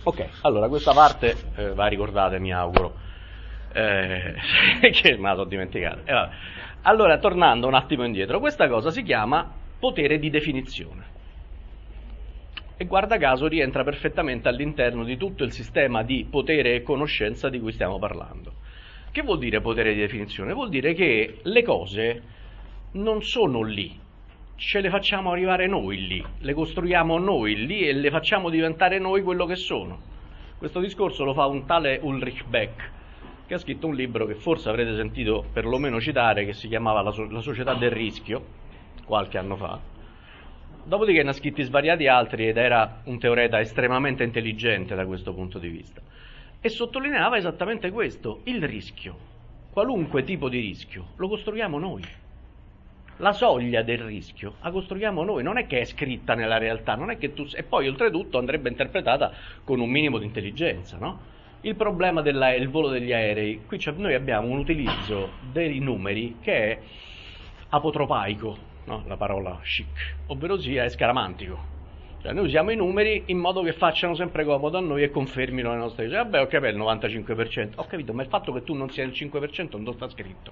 Ok, allora questa parte va ricordata, mi auguro, che me la sono dimenticata. Allora, tornando un attimo indietro, questa cosa si chiama potere di definizione. E guarda caso rientra perfettamente all'interno di tutto il sistema di potere e conoscenza di cui stiamo parlando. Che vuol dire potere di definizione? Vuol dire che le cose non sono lì, ce le facciamo arrivare noi lì, le costruiamo noi lì e le facciamo diventare noi quello che sono. Questo discorso lo fa un tale Ulrich Beck, che ha scritto un libro che forse avrete sentito perlomeno citare, che si chiamava La società del rischio, qualche anno fa. Dopodiché ne ha scritti svariati altri ed era un teoreta estremamente intelligente da questo punto di vista. E sottolineava esattamente questo, il rischio, qualunque tipo di rischio, lo costruiamo noi. La soglia del rischio la costruiamo noi, non è che è scritta nella realtà, non è che tu... E poi oltretutto andrebbe interpretata con un minimo di intelligenza, no? Il problema del volo degli aerei, qui noi abbiamo un utilizzo dei numeri che è apotropaico, no? La parola chic, ovvero sia è scaramantico. Cioè noi usiamo i numeri in modo che facciano sempre comodo a noi e confermino le nostre cose. Vabbè, ho capito, il 95%, ho capito, ma il fatto che tu non sia il 5% non sta scritto.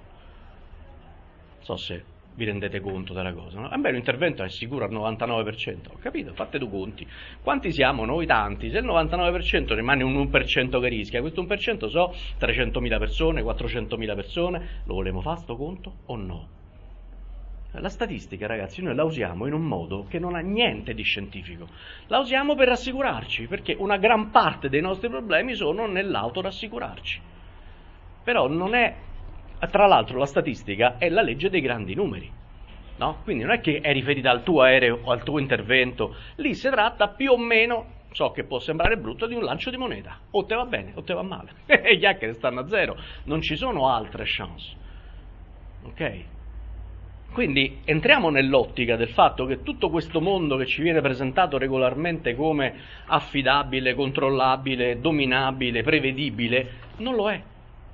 Non so se vi rendete conto della cosa, no? L'intervento è sicuro al 99%, ho capito, fate due conti. Quanti siamo noi? Tanti. Se il 99% rimane un 1% che rischia, questo 1% so 300.000 persone, 400.000 persone, lo volemo fare sto conto o no? La statistica, ragazzi, noi la usiamo in un modo che non ha niente di scientifico. La usiamo per rassicurarci, perché una gran parte dei nostri problemi sono nell'autorassicurarci. Però non è... Tra l'altro la statistica è la legge dei grandi numeri, no? Quindi non è che è riferita al tuo aereo o al tuo intervento, lì si tratta più o meno, so che può sembrare brutto, di un lancio di moneta, o te va bene o te va male, e gli hacker stanno a zero, non ci sono altre chance, ok? Quindi entriamo nell'ottica del fatto che tutto questo mondo che ci viene presentato regolarmente come affidabile, controllabile, dominabile, prevedibile, non lo è.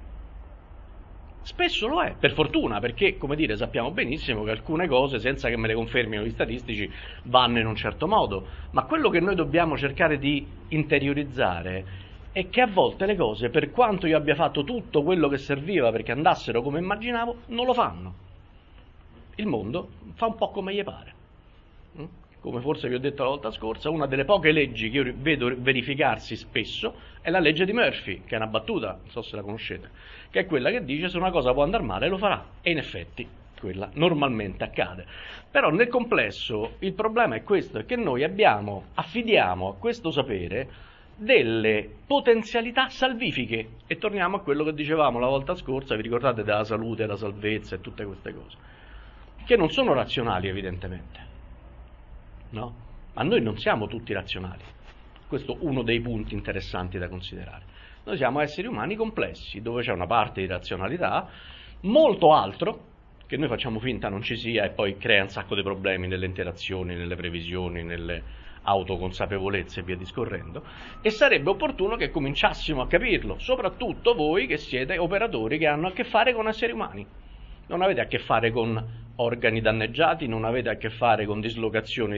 Spesso lo è, per fortuna, perché, come dire, sappiamo benissimo che alcune cose, senza che me le confermino gli statistici, vanno in un certo modo. Ma quello che noi dobbiamo cercare di interiorizzare è che a volte le cose, per quanto io abbia fatto tutto quello che serviva perché andassero come immaginavo, non lo fanno. Il mondo fa un po' come gli pare. Come forse vi ho detto la volta scorsa, una delle poche leggi che io vedo verificarsi spesso è la legge di Murphy, che è una battuta, non so se la conoscete, che è quella che dice se una cosa può andare male lo farà, e in effetti quella normalmente accade. Però nel complesso il problema è questo, è che noi affidiamo a questo sapere delle potenzialità salvifiche, e torniamo a quello che dicevamo la volta scorsa, vi ricordate della salute, la salvezza e tutte queste cose, che non sono razionali evidentemente. No? Ma noi non siamo tutti razionali. Questo è uno dei punti interessanti da considerare. Noi siamo esseri umani complessi, dove c'è una parte di razionalità, molto altro, che noi facciamo finta non ci sia e poi crea un sacco di problemi nelle interazioni, nelle previsioni, nelle autoconsapevolezze e via discorrendo, e sarebbe opportuno che cominciassimo a capirlo, soprattutto voi che siete operatori che hanno a che fare con esseri umani. Non avete a che fare con organi danneggiati, non avete a che fare con dislocazioni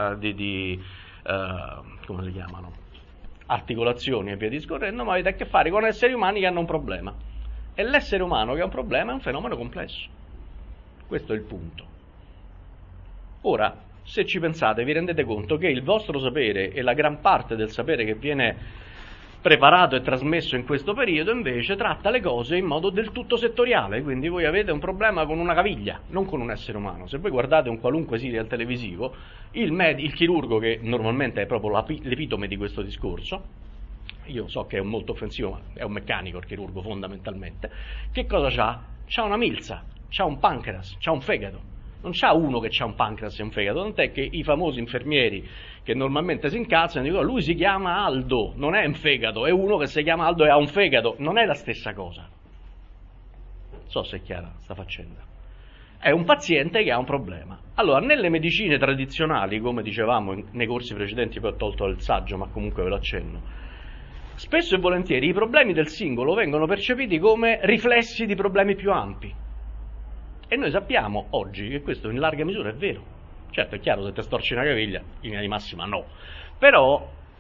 come si chiamano? Articolazioni e via discorrendo, ma avete a che fare con esseri umani che hanno un problema. E l'essere umano che ha un problema è un fenomeno complesso. Questo è il punto. Ora, se ci pensate, vi rendete conto che il vostro sapere e la gran parte del sapere che viene preparato e trasmesso in questo periodo invece tratta le cose in modo del tutto settoriale, quindi voi avete un problema con una caviglia, non con un essere umano. Se voi guardate un qualunque serial televisivo, il chirurgo, che normalmente è proprio l'epitome di questo discorso, io so che è molto offensivo, ma è un meccanico il chirurgo fondamentalmente, che cosa c'ha? C'ha una milza, c'ha un pancreas, c'ha un fegato. Non c'ha uno che c'ha un pancreas e un fegato, tant'è che i famosi infermieri che normalmente si incazzano dicono lui si chiama Aldo, non è un fegato, è uno che si chiama Aldo e ha un fegato, non è la stessa cosa. Non so se è chiara sta faccenda. È un paziente che ha un problema. Allora, nelle medicine tradizionali, come dicevamo nei corsi precedenti, poi ho tolto il saggio, ma comunque ve lo accenno, spesso e volentieri i problemi del singolo vengono percepiti come riflessi di problemi più ampi. E noi sappiamo oggi che questo in larga misura è vero. Certo, è chiaro, se ti storci una caviglia, in linea di massima no. Però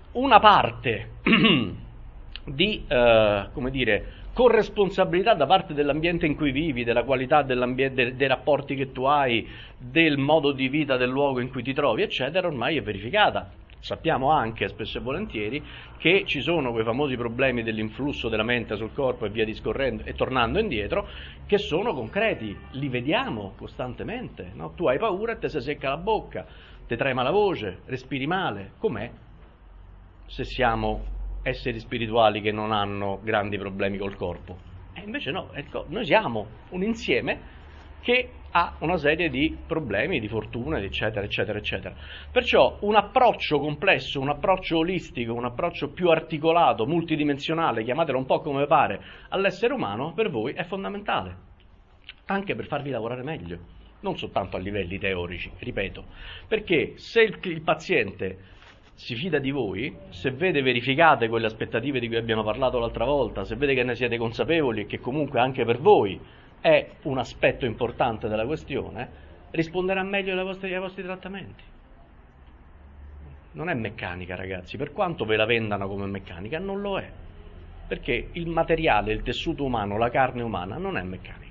una parte di, come dire, corresponsabilità da parte dell'ambiente in cui vivi, della qualità dell'ambiente, dei rapporti che tu hai, del modo di vita del luogo in cui ti trovi, eccetera, ormai è verificata. Sappiamo anche, spesso e volentieri, che ci sono quei famosi problemi dell'influsso della mente sul corpo e via discorrendo, e tornando indietro, che sono concreti, li vediamo costantemente, no? Tu hai paura e te si secca la bocca, ti trema la voce, respiri male. Com'è se siamo esseri spirituali che non hanno grandi problemi col corpo? E invece no, noi siamo un insieme che ha una serie di problemi, di fortune, eccetera, eccetera, eccetera. Perciò un approccio complesso, un approccio olistico, un approccio più articolato, multidimensionale, chiamatelo un po' come pare, all'essere umano, per voi è fondamentale, anche per farvi lavorare meglio, non soltanto a livelli teorici, ripeto, perché se il paziente si fida di voi, se vede verificate quelle aspettative di cui abbiamo parlato l'altra volta, se vede che ne siete consapevoli e che comunque anche per voi è un aspetto importante della questione, risponderà meglio ai vostri trattamenti. Non è meccanica, ragazzi, per quanto ve la vendano come meccanica, non lo è, perché il materiale, il tessuto umano, la carne umana non è meccanica.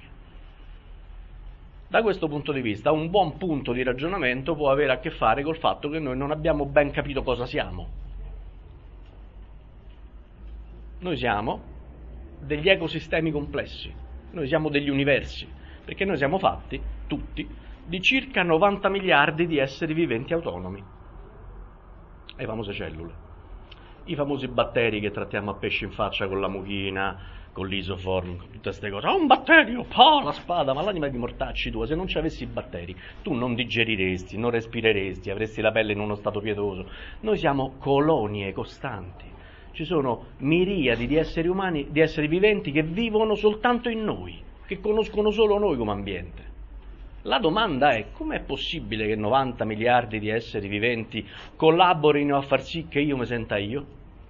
Da questo punto di vista, un buon punto di ragionamento può avere a che fare col fatto che noi non abbiamo ben capito cosa siamo. Noi siamo degli ecosistemi complessi, noi siamo degli universi, perché noi siamo fatti, tutti, di circa 90 miliardi di esseri viventi autonomi. Le famose cellule, i famosi batteri che trattiamo a pesci in faccia con la mucchina, con l'isoform, con tutte queste cose. Un batterio, la spada, ma l'anima di mortacci tua, se non ci avessi i batteri, tu non digeriresti, non respireresti, avresti la pelle in uno stato pietoso. Noi siamo colonie costanti. Ci sono miriadi di esseri umani, di esseri viventi che vivono soltanto in noi, che conoscono solo noi come ambiente. La domanda è: com'è possibile che 90 miliardi di esseri viventi collaborino a far sì che io mi senta io?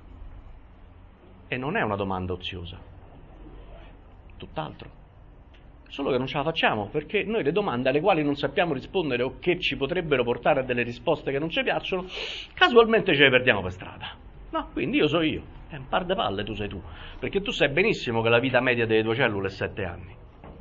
E non è una domanda oziosa, tutt'altro. Solo che non ce la facciamo, perché noi le domande alle quali non sappiamo rispondere o che ci potrebbero portare a delle risposte che non ci piacciono, casualmente ce le perdiamo per strada. No, quindi io so io, è un par de palle, tu sei tu, perché tu sai benissimo che la vita media delle tue cellule è 7 anni.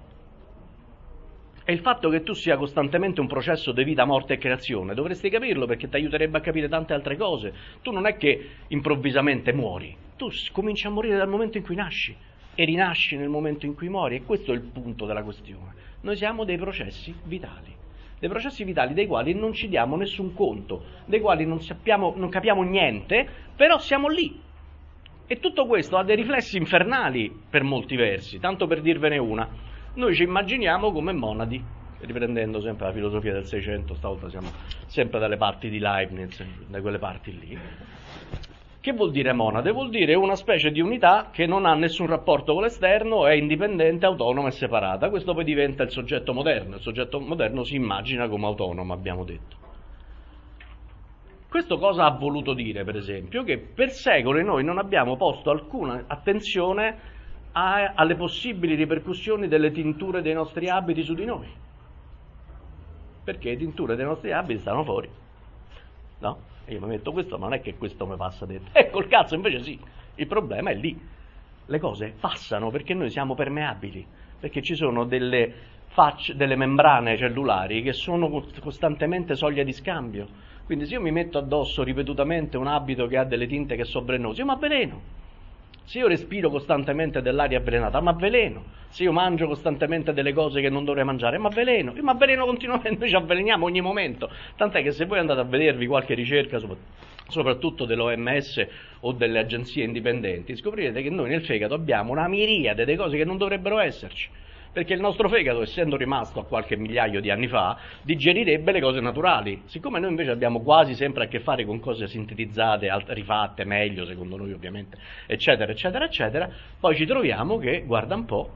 E il fatto che tu sia costantemente un processo di vita, morte e creazione, dovresti capirlo, perché ti aiuterebbe a capire tante altre cose. Tu non è che improvvisamente muori, tu cominci a morire dal momento in cui nasci e rinasci nel momento in cui muori, e questo è il punto della questione. Noi siamo dei processi vitali dei quali non ci diamo nessun conto, dei quali non capiamo niente, però siamo lì. E tutto questo ha dei riflessi infernali per molti versi. Tanto per dirvene una, noi ci immaginiamo come monadi, riprendendo sempre la filosofia del Seicento, stavolta siamo sempre dalle parti di Leibniz, da quelle parti lì. Che vuol dire monade? Vuol dire una specie di unità che non ha nessun rapporto con l'esterno, è indipendente, autonoma e separata. Questo poi diventa il soggetto moderno. Il soggetto moderno si immagina come autonomo, abbiamo detto. Questo cosa ha voluto dire, per esempio? Che per secoli noi non abbiamo posto alcuna attenzione alle possibili ripercussioni delle tinture dei nostri abiti su di noi. Perché le tinture dei nostri abiti stanno fuori, no? E io mi metto questo, ma non è che questo mi passa dentro. Col cazzo, invece sì, il problema è lì. Le cose passano perché noi siamo permeabili, perché ci sono delle membrane cellulari che sono costantemente soglia di scambio. Quindi se io mi metto addosso ripetutamente un abito che ha delle tinte che sono velenose, io mi avveleno. Se io respiro costantemente dell'aria avvelenata, mi avveleno. Se io mangio costantemente delle cose che non dovrei mangiare, mi avveleno. Io mi avveleno continuamente, noi ci avveleniamo ogni momento. Tant'è che se voi andate a vedervi qualche ricerca, soprattutto dell'OMS o delle agenzie indipendenti, scoprirete che noi nel fegato abbiamo una miriade di cose che non dovrebbero esserci. Perché il nostro fegato, essendo rimasto a qualche migliaio di anni fa, digerirebbe le cose naturali. Siccome noi invece abbiamo quasi sempre a che fare con cose sintetizzate, rifatte meglio, secondo noi ovviamente, eccetera, eccetera, eccetera, poi ci troviamo che, guarda un po',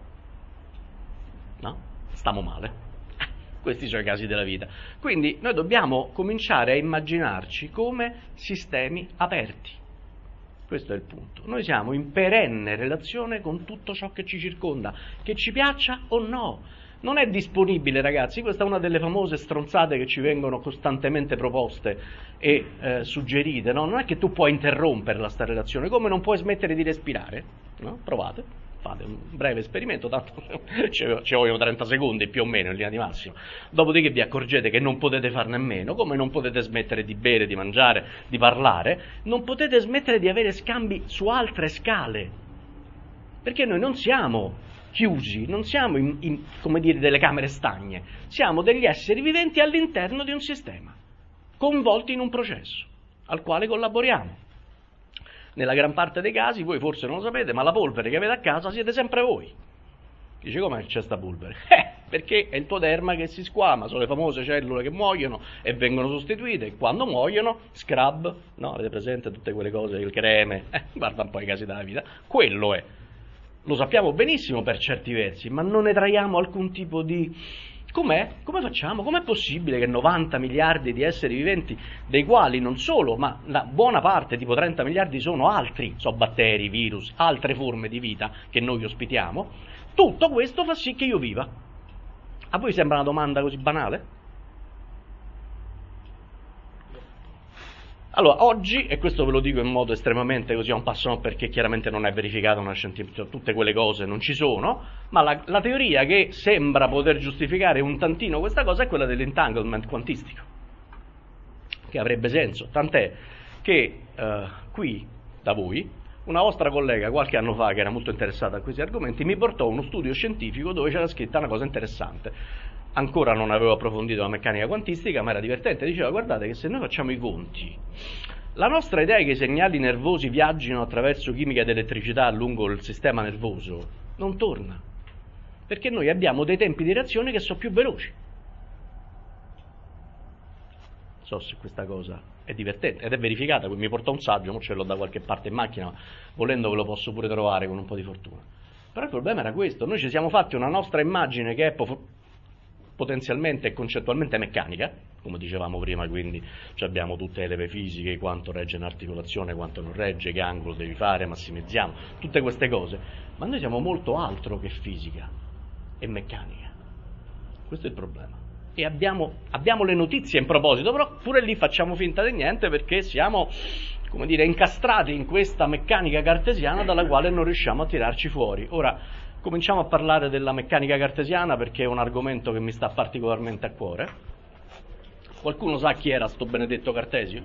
no? Stiamo male. Questi sono i casi della vita. Quindi noi dobbiamo cominciare a immaginarci come sistemi aperti. Questo è il punto. Noi siamo in perenne relazione con tutto ciò che ci circonda, che ci piaccia o no. Non è disponibile, ragazzi, questa è una delle famose stronzate che ci vengono costantemente proposte e suggerite, no? Non è che tu puoi interromperla sta relazione, come non puoi smettere di respirare, no? Provate, fate un breve esperimento, tanto ci vogliono 30 secondi più o meno in linea di massimo, dopodiché vi accorgete che non potete farne a meno, come non potete smettere di bere, di mangiare, di parlare, non potete smettere di avere scambi su altre scale, perché noi non siamo chiusi, non siamo come dire, delle camere stagne, siamo degli esseri viventi all'interno di un sistema, coinvolti in un processo al quale collaboriamo. Nella gran parte dei casi, voi forse non lo sapete, ma la polvere che avete a casa siete sempre voi. Dice, come c'è sta polvere? Perché è il tuo derma che si squama, sono le famose cellule che muoiono e vengono sostituite, e quando muoiono, scrub, no? Avete presente tutte quelle cose, il creme, guarda un po' i casi della vita, quello è. Lo sappiamo benissimo per certi versi, ma non ne traiamo alcun tipo di... Com'è? Come facciamo? Com'è possibile che 90 miliardi di esseri viventi, dei quali non solo, ma la buona parte, tipo 30 miliardi, sono altri, so batteri, virus, altre forme di vita che noi ospitiamo, tutto questo fa sì che io viva. A voi sembra una domanda così banale? Allora, oggi, e questo ve lo dico in modo estremamente così a un passo, perché chiaramente non è verificata una scientifica, tutte quelle cose non ci sono, ma la teoria che sembra poter giustificare un tantino questa cosa è quella dell'entanglement quantistico, che avrebbe senso, tant'è che qui, da voi, una vostra collega qualche anno fa, che era molto interessata a questi argomenti, mi portò uno studio scientifico dove c'era scritta una cosa interessante. Ancora non avevo approfondito la meccanica quantistica, ma era divertente. Diceva, guardate che se noi facciamo i conti, la nostra idea è che i segnali nervosi viaggino attraverso chimica ed elettricità lungo il sistema nervoso non torna, perché noi abbiamo dei tempi di reazione che sono più veloci. Non so se questa cosa è divertente, ed è verificata, mi portò un saggio, ce l'ho da qualche parte in macchina, ma volendo ve lo posso pure trovare con un po' di fortuna. Però il problema era questo, noi ci siamo fatti una nostra immagine che è potenzialmente e concettualmente meccanica, come dicevamo prima, quindi abbiamo tutte le leve fisiche, quanto regge un'articolazione, quanto non regge, che angolo devi fare, massimizziamo, tutte queste cose, ma noi siamo molto altro che fisica e meccanica, questo è il problema. E abbiamo le notizie in proposito, però pure lì facciamo finta di niente perché siamo, come dire, incastrati in questa meccanica cartesiana dalla quale non riusciamo a tirarci fuori. Ora, cominciamo a parlare della meccanica cartesiana perché è un argomento che mi sta particolarmente a cuore. Qualcuno sa chi era sto benedetto Cartesio?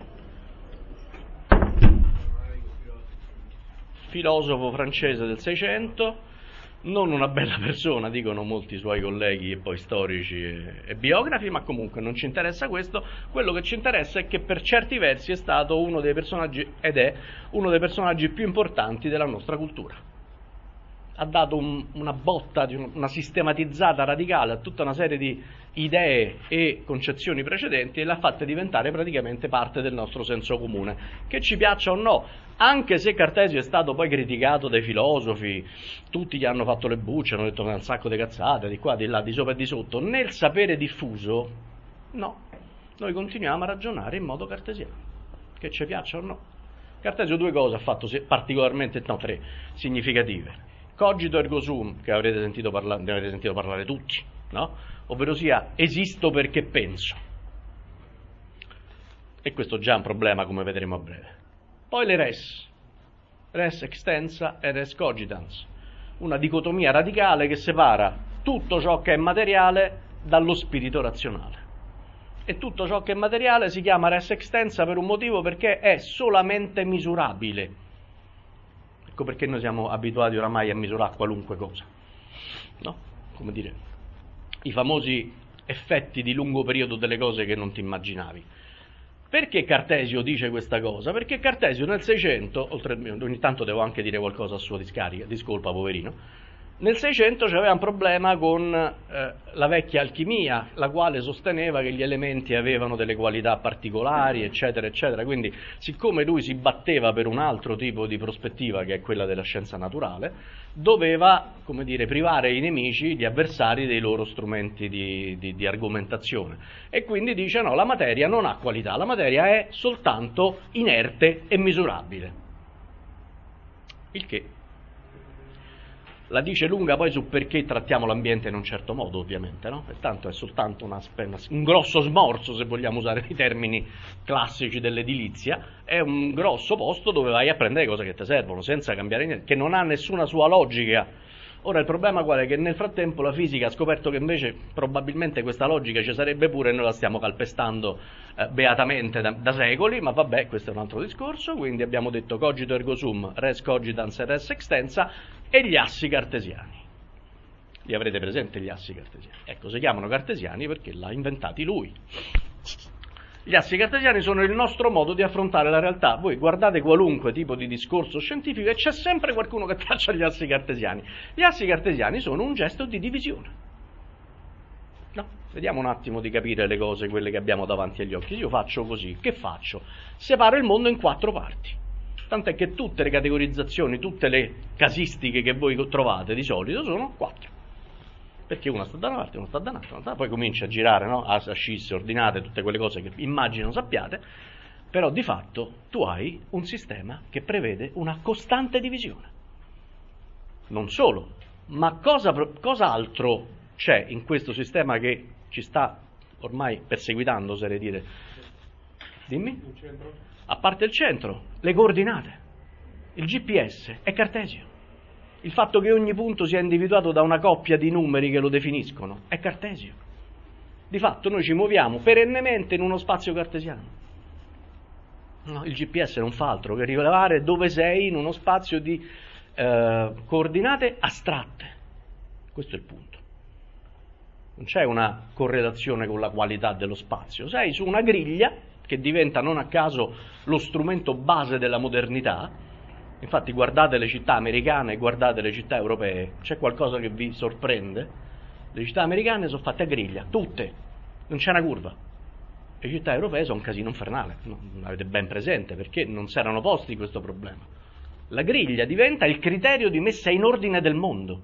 Filosofo francese del Seicento, non una bella persona, dicono molti suoi colleghi e poi storici e biografi, ma comunque non ci interessa questo. Quello che ci interessa è che per certi versi è stato uno dei personaggi, ed è uno dei personaggi più importanti della nostra cultura. Ha dato una botta, una sistematizzata radicale a tutta una serie di idee e concezioni precedenti e l'ha fatta diventare praticamente parte del nostro senso comune, che ci piaccia o no, anche se Cartesio è stato poi criticato dai filosofi, tutti gli hanno fatto le bucce, hanno detto un sacco di cazzate, di qua, di là, di sopra e di sotto, nel sapere diffuso, no, noi continuiamo a ragionare in modo cartesiano, che ci piaccia o no. Cartesio due cose ha fatto particolarmente, no, tre, significative. Cogito ergo sum, che ne avete sentito parlare tutti, no? Ovvero sia, esisto perché penso. E questo già è un problema, come vedremo a breve. Poi le res extensa e res cogitans, una dicotomia radicale che separa tutto ciò che è materiale dallo spirito razionale. E tutto ciò che è materiale si chiama res extensa per un motivo, perché è solamente misurabile. Ecco perché noi siamo abituati oramai a misurare qualunque cosa, no? Come dire, i famosi effetti di lungo periodo delle cose che non ti immaginavi. Perché Cartesio dice questa cosa? Perché Cartesio nel 600, ogni tanto devo anche dire qualcosa a sua discarica, discolpa poverino, nel 600 c'aveva un problema con la vecchia alchimia, la quale sosteneva che gli elementi avevano delle qualità particolari, eccetera, eccetera. Quindi, siccome lui si batteva per un altro tipo di prospettiva, che è quella della scienza naturale, doveva, come dire, privare i nemici, gli avversari, dei loro strumenti di argomentazione. E quindi dice, no, la materia non ha qualità, la materia è soltanto inerte e misurabile. Il che la dice lunga poi su perché trattiamo l'ambiente in un certo modo, ovviamente, no? Pertanto è soltanto un grosso smorzo, se vogliamo usare i termini classici dell'edilizia, è un grosso posto dove vai a prendere cose che ti servono, senza cambiare niente, che non ha nessuna sua logica. Ora il problema qual è? Che nel frattempo la fisica ha scoperto che invece probabilmente questa logica ci sarebbe pure e noi la stiamo calpestando beatamente da secoli, ma vabbè, questo è un altro discorso. Quindi abbiamo detto cogito ergo sum, res cogitans e res extensa, e gli assi cartesiani. Li avrete presenti gli assi cartesiani? Ecco, si chiamano cartesiani perché l'ha inventati lui. Gli assi cartesiani sono il nostro modo di affrontare la realtà. Voi guardate qualunque tipo di discorso scientifico e c'è sempre qualcuno che traccia gli assi cartesiani. Gli assi cartesiani sono un gesto di divisione. No? Vediamo un attimo di capire le cose, quelle che abbiamo davanti agli occhi. Io faccio così. Che faccio? Separo il mondo in 4 parti. Tant'è che tutte le categorizzazioni, tutte le casistiche che voi trovate di solito sono 4. Perché una sta da una parte, una sta da un'altra, poi comincia a girare, no? Ascisse, ordinate, tutte quelle cose che immagino sappiate, però di fatto tu hai un sistema che prevede una costante divisione. Non solo, ma cosa altro c'è in questo sistema che ci sta ormai perseguitando, oserei dire? Dimmi? A parte il centro, le coordinate, il GPS è cartesio. Il fatto che ogni punto sia individuato da una coppia di numeri che lo definiscono è cartesio. Di fatto noi ci muoviamo perennemente in uno spazio cartesiano. No, il GPS non fa altro che rilevare dove sei in uno spazio di coordinate astratte. Questo è il punto. Non c'è una correlazione con la qualità dello spazio. Sei su una griglia che diventa non a caso lo strumento base della modernità. Infatti guardate le città americane e guardate le città europee, c'è qualcosa che vi sorprende? Le città americane sono fatte a griglia, tutte, non c'è una curva. Le città europee sono un casino infernale, non avete ben presente perché non si erano posti questo problema. La griglia diventa il criterio di messa in ordine del mondo,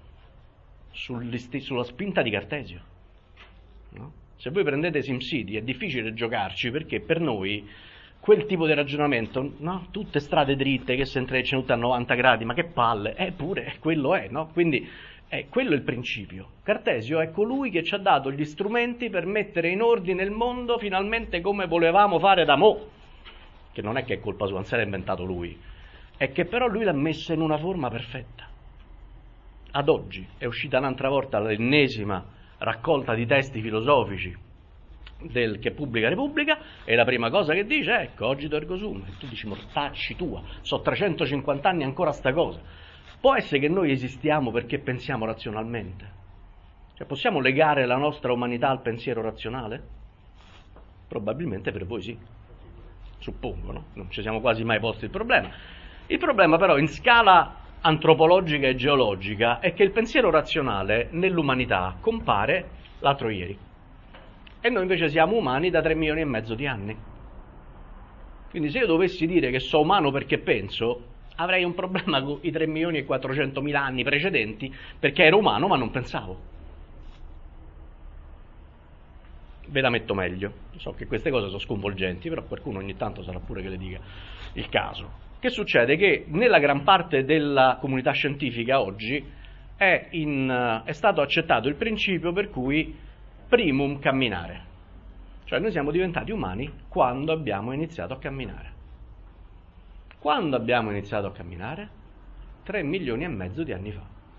sulla spinta di Cartesio. No? Se voi prendete SimCity è difficile giocarci perché per noi quel tipo di ragionamento, no? Tutte strade dritte che si intrecciano tutte a 90 gradi, ma che palle, eppure quello è, no? Quindi quello è il principio. Cartesio è colui che ci ha dato gli strumenti per mettere in ordine il mondo finalmente come volevamo fare da mo', che non è che è colpa sua, non se l'ha inventato lui, è che però lui l'ha messa in una forma perfetta. Ad oggi è uscita un'altra volta l'ennesima raccolta di testi filosofici che pubblica Repubblica e la prima cosa che dice è cogito ergo sum, e tu dici mortacci tua, so 350 anni ancora sta cosa. Può essere che noi esistiamo perché pensiamo razionalmente? Cioè possiamo legare la nostra umanità al pensiero razionale? Probabilmente per voi sì, suppongo, no? Non ci siamo quasi mai posti il problema. Il problema però in scala antropologica e geologica è che il pensiero razionale nell'umanità compare l'altro ieri. E noi invece siamo umani da 3 milioni e mezzo di anni. Quindi se io dovessi dire che sono umano perché penso, avrei un problema con i 3 milioni e 400 mila anni precedenti, perché ero umano ma non pensavo. Ve la metto meglio. So che queste cose sono sconvolgenti, però qualcuno ogni tanto sarà pure che le dica il caso. Che succede? Che nella gran parte della comunità scientifica oggi è stato accettato il principio per cui primum camminare, cioè noi siamo diventati umani quando abbiamo iniziato a camminare. Quando abbiamo iniziato a camminare? 3 milioni e mezzo di anni fa.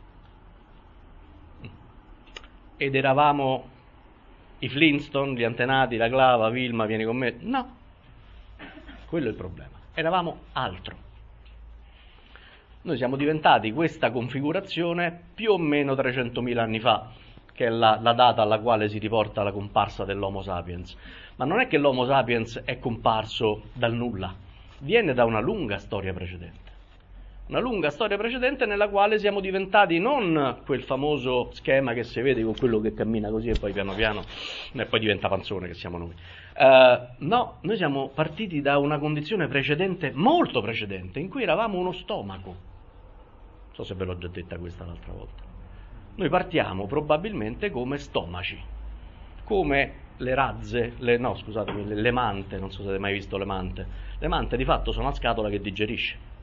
Ed eravamo i Flintstone, gli antenati, la clava, Vilma, vieni con me? No, quello è il problema, eravamo altro. Noi siamo diventati questa configurazione più o meno 300.000 anni fa, che è la data alla quale si riporta la comparsa dell'Homo sapiens. Ma non è che l'Homo sapiens è comparso dal nulla, viene da una lunga storia precedente. Una lunga storia precedente nella quale siamo diventati non quel famoso schema che si vede con quello che cammina così e poi piano piano e poi diventa panzone, che siamo noi. No, noi siamo partiti da una condizione precedente, molto precedente, in cui eravamo uno stomaco. Non so se ve l'ho già detta questa l'altra volta. Noi partiamo probabilmente come stomaci, come le razze, le mante, non so se avete mai visto le mante. Le mante di fatto sono una scatola che digerisce.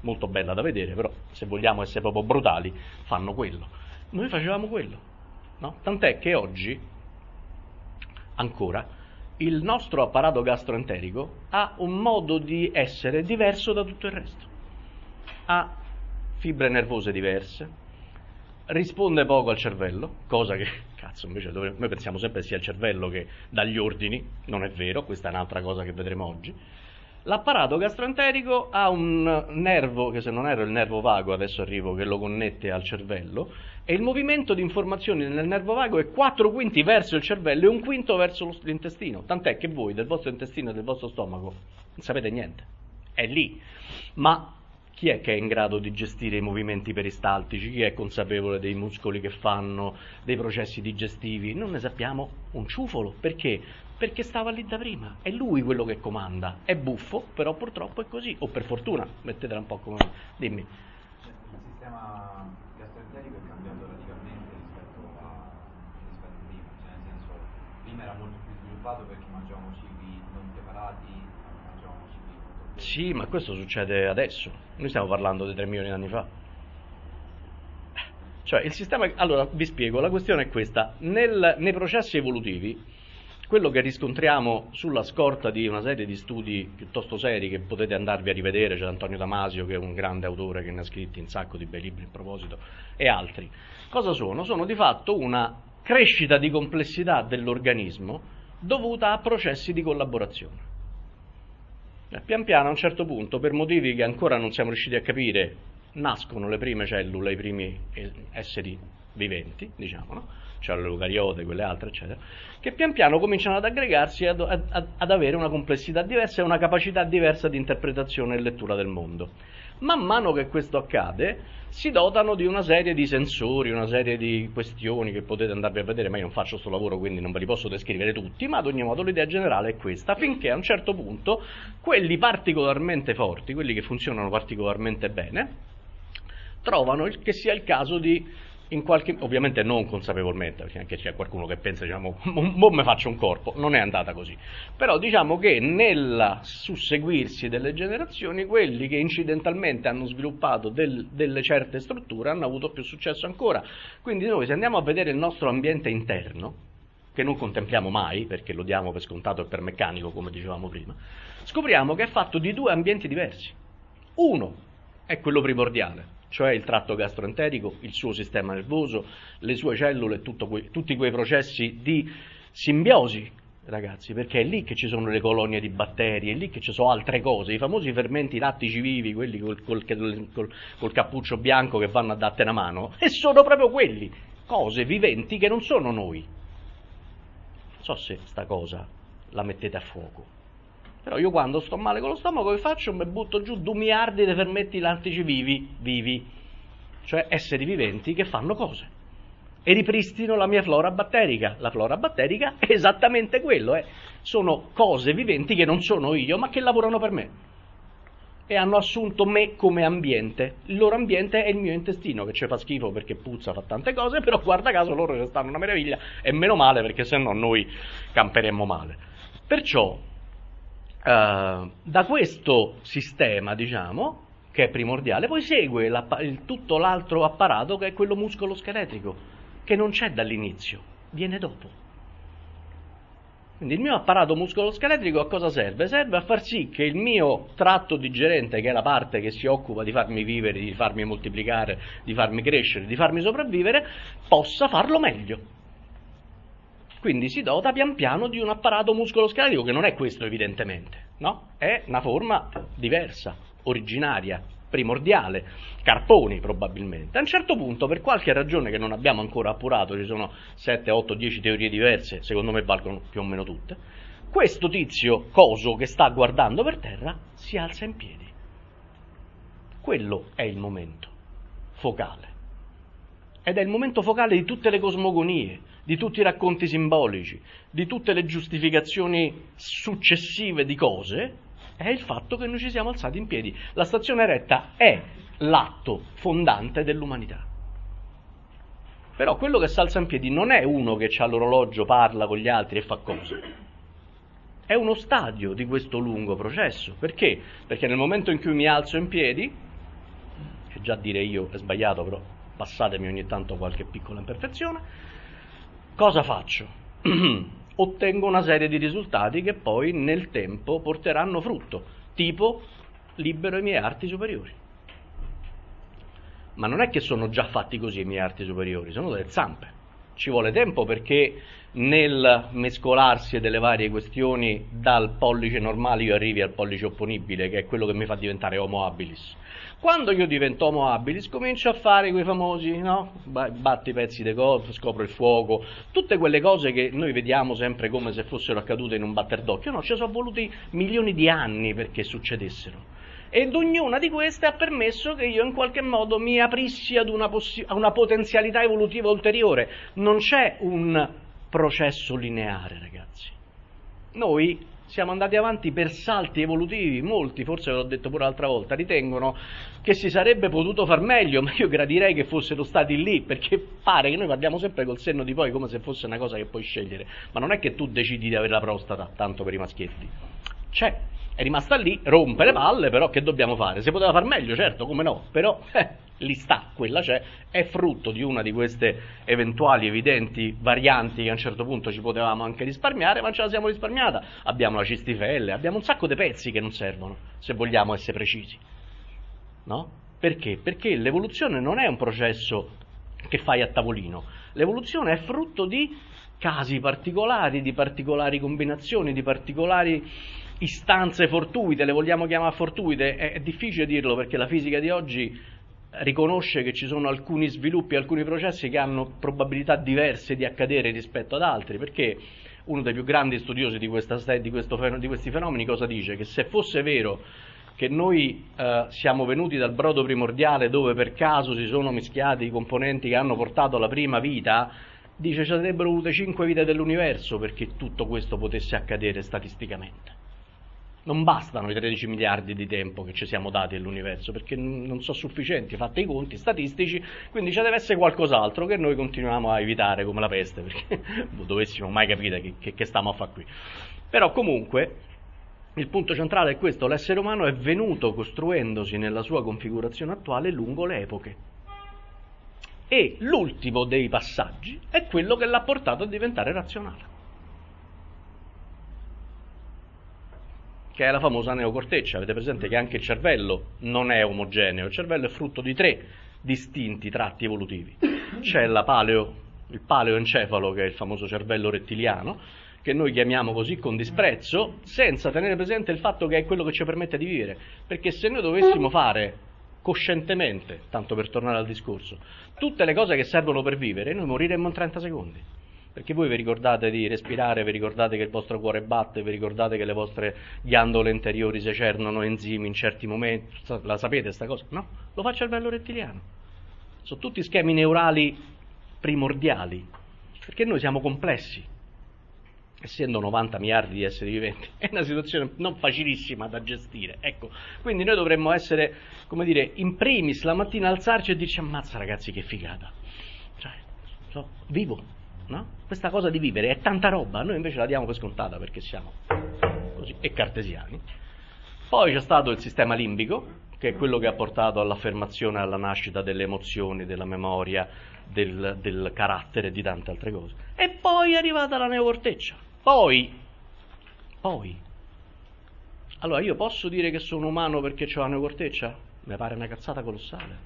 molto bella da vedere, però se vogliamo essere proprio brutali, fanno quello. Noi facevamo quello, no? Tant'è che oggi, ancora, il nostro apparato gastroenterico ha un modo di essere diverso da tutto il resto. Ha fibre nervose diverse, risponde poco al cervello, cosa che, cazzo, invece noi pensiamo sempre sia il cervello che dà gli ordini, non è vero, questa è un'altra cosa che vedremo oggi. L'apparato gastroenterico ha un nervo, che se non erro è il nervo vago, adesso arrivo, che lo connette al cervello, e il movimento di informazioni nel nervo vago è 4/5 verso il cervello e 1/5 verso l'intestino, tant'è che voi del vostro intestino e del vostro stomaco non sapete niente, è lì, ma chi è che è in grado di gestire i movimenti peristaltici? Chi è consapevole dei muscoli che fanno, dei processi digestivi? Non ne sappiamo un ciufolo. Perché? Perché stava lì da prima. È lui quello che comanda. È buffo, però purtroppo è così. O per fortuna, mettetela un po' come... Dimmi. Il sistema gastroenterico è cambiato radicalmente rispetto prima. Cioè, nel senso, prima era molto più sviluppato perché mangiavamo cibi non preparati, mangiavamo cibi molto... Sì, ma questo succede adesso. Noi stiamo parlando di 3 milioni di anni fa. Cioè, il sistema... Allora, vi spiego, la questione è questa. Nei processi evolutivi, quello che riscontriamo sulla scorta di una serie di studi piuttosto seri, che potete andarvi a rivedere, c'è Antonio Damasio, che è un grande autore che ne ha scritti un sacco di bei libri in proposito, e altri. Cosa sono? Sono di fatto una crescita di complessità dell'organismo dovuta a processi di collaborazione. Pian piano, a un certo punto, per motivi che ancora non siamo riusciti a capire, nascono le prime cellule, i primi esseri viventi, diciamo, no? Cioè le eucariote, quelle altre, eccetera, che pian piano cominciano ad aggregarsi ad avere una complessità diversa e una capacità diversa di interpretazione e lettura del mondo. Man mano che questo accade, si dotano di una serie di sensori, una serie di questioni che potete andarvi a vedere, ma io non faccio questo lavoro, quindi non ve li posso descrivere tutti, ma ad ogni modo l'idea generale è questa, finché a un certo punto quelli particolarmente forti, quelli che funzionano particolarmente bene, trovano che sia il caso di, ovviamente non consapevolmente, perché anche c'è qualcuno che pensa, diciamo, me faccio un corpo, non è andata così, però diciamo che nel susseguirsi delle generazioni, quelli che incidentalmente hanno sviluppato delle certe strutture hanno avuto più successo ancora. Quindi noi, se andiamo a vedere il nostro ambiente interno, che non contempliamo mai, perché lo diamo per scontato e per meccanico, come dicevamo prima, scopriamo che è fatto di 2 ambienti diversi. Uno è quello primordiale, cioè il tratto gastroenterico, il suo sistema nervoso, le sue cellule, tutti quei processi di simbiosi, ragazzi, perché è lì che ci sono le colonie di batteri, è lì che ci sono altre cose, i famosi fermenti lattici vivi, quelli col cappuccio bianco che vanno a darti una mano, e sono proprio quelli, cose viventi che non sono noi. Non so se sta cosa la mettete a fuoco. Però io quando sto male con lo stomaco, che faccio? Mi butto giù 2 miliardi di fermenti lattici vivi, cioè esseri viventi che fanno cose, e ripristino la mia flora batterica. La flora batterica è esattamente quello, sono cose viventi che non sono io, ma che lavorano per me, e hanno assunto me come ambiente. Il loro ambiente è il mio intestino, che ci fa schifo perché puzza, fa tante cose, però guarda caso loro ci stanno una meraviglia, e meno male, perché se no noi camperemmo male. Perciò da questo sistema, diciamo, che è primordiale, poi segue tutto l'altro apparato, che è quello muscolo-scheletrico, che non c'è dall'inizio, viene dopo. Quindi il mio apparato muscolo-scheletrico a cosa serve? Serve a far sì che il mio tratto digerente, che è la parte che si occupa di farmi vivere, di farmi moltiplicare, di farmi crescere, di farmi sopravvivere, possa farlo meglio. Quindi si dota pian piano di un apparato muscolo-scheletrico, che non è questo evidentemente, no? È una forma diversa, originaria, primordiale, Carponi probabilmente. A un certo punto, per qualche ragione che non abbiamo ancora appurato, ci sono 7, 8, 10 teorie diverse, secondo me valgono più o meno tutte, questo tizio coso che sta guardando per terra si alza in piedi. Quello è il momento focale. Ed è il momento focale di tutte le cosmogonie, di tutti i racconti simbolici, di tutte le giustificazioni successive di cose, è il fatto che noi ci siamo alzati in piedi. La stazione eretta è l'atto fondante dell'umanità. Però quello che si alza in piedi non è uno che ha l'orologio, parla con gli altri e fa cose. È uno stadio di questo lungo processo. Perché? Perché nel momento in cui mi alzo in piedi, già dire io è sbagliato, però passatemi ogni tanto qualche piccola imperfezione. Cosa faccio? Ottengo una serie di risultati che poi nel tempo porteranno frutto, tipo libero i miei arti superiori. Ma non è che sono già fatti così i miei arti superiori, sono delle zampe. Ci vuole tempo perché nel mescolarsi delle varie questioni dal pollice normale io arrivi al pollice opponibile, che è quello che mi fa diventare homo habilis. Quando io divento homo habilis comincio a fare quei famosi, no? Batto i pezzi di golf, scopro il fuoco, tutte quelle cose che noi vediamo sempre come se fossero accadute in un batter d'occhio. No, ci sono voluti milioni di anni perché succedessero. Ed ognuna di queste ha permesso che io in qualche modo mi aprissi ad una potenzialità evolutiva ulteriore. Non c'è un processo lineare, ragazzi. Noi siamo andati avanti per salti evolutivi, molti, forse ve l'ho detto pure l'altra volta, ritengono che si sarebbe potuto far meglio, ma io gradirei che fossero stati lì, perché pare che noi parliamo sempre col senno di poi come se fosse una cosa che puoi scegliere, ma non è che tu decidi di avere la prostata, tanto per i maschietti. C'è. È rimasta lì, rompe le palle, però che dobbiamo fare? Si poteva far meglio, certo, come no, però lì sta, quella c'è, è frutto di una di queste eventuali evidenti varianti che a un certo punto ci potevamo anche risparmiare, ma ce la siamo risparmiata. Abbiamo la cistifelle, abbiamo un sacco di pezzi che non servono, se vogliamo essere precisi. No? Perché? Perché l'evoluzione non è un processo che fai a tavolino, l'evoluzione è frutto di casi particolari, di particolari combinazioni, di particolari istanze fortuite, le vogliamo chiamare fortuite, è difficile dirlo perché la fisica di oggi riconosce che ci sono alcuni sviluppi, alcuni processi che hanno probabilità diverse di accadere rispetto ad altri, perché uno dei più grandi studiosi di questi fenomeni cosa dice? Che se fosse vero che noi siamo venuti dal brodo primordiale dove per caso si sono mischiati i componenti che hanno portato alla prima vita, dice ci sarebbero volute 5 vite dell'universo perché tutto questo potesse accadere statisticamente. Non bastano i 13 miliardi di tempo che ci siamo dati all'universo, perché non sono sufficienti, fate i conti statistici, quindi ci deve essere qualcos'altro che noi continuiamo a evitare come la peste, perché dovessimo mai capire che stiamo a fare qui. Però comunque il punto centrale è questo: l'essere umano è venuto costruendosi nella sua configurazione attuale lungo le epoche. E l'ultimo dei passaggi è quello che l'ha portato a diventare razionale, che è la famosa neocorteccia. Avete presente che anche il cervello non è omogeneo, il cervello è frutto di 3 distinti tratti evolutivi. C'è il paleoencefalo, che è il famoso cervello rettiliano, che noi chiamiamo così con disprezzo, senza tenere presente il fatto che è quello che ci permette di vivere, perché se noi dovessimo fare coscientemente, tanto per tornare al discorso, tutte le cose che servono per vivere, noi moriremmo in 30 secondi. Perché voi vi ricordate di respirare, vi ricordate che il vostro cuore batte, vi ricordate che le vostre ghiandole interiori secernano enzimi in certi momenti, la sapete sta cosa? No? Lo fa il cervello rettiliano. Sono tutti schemi neurali primordiali, perché noi siamo complessi, essendo 90 miliardi di esseri viventi. È una situazione non facilissima da gestire, ecco. Quindi noi dovremmo essere, come dire, in primis la mattina alzarci e dirci: ammazza ragazzi che figata, cioè, vivo. No? Questa cosa di vivere è tanta roba, noi invece la diamo per scontata perché siamo così e cartesiani. Poi c'è stato il sistema limbico, che è quello che ha portato all'affermazione, alla nascita delle emozioni, della memoria, del carattere e di tante altre cose. E poi è arrivata la neocorteccia. Poi, allora io posso dire che sono umano perché ho la neocorteccia? Mi pare una cazzata colossale.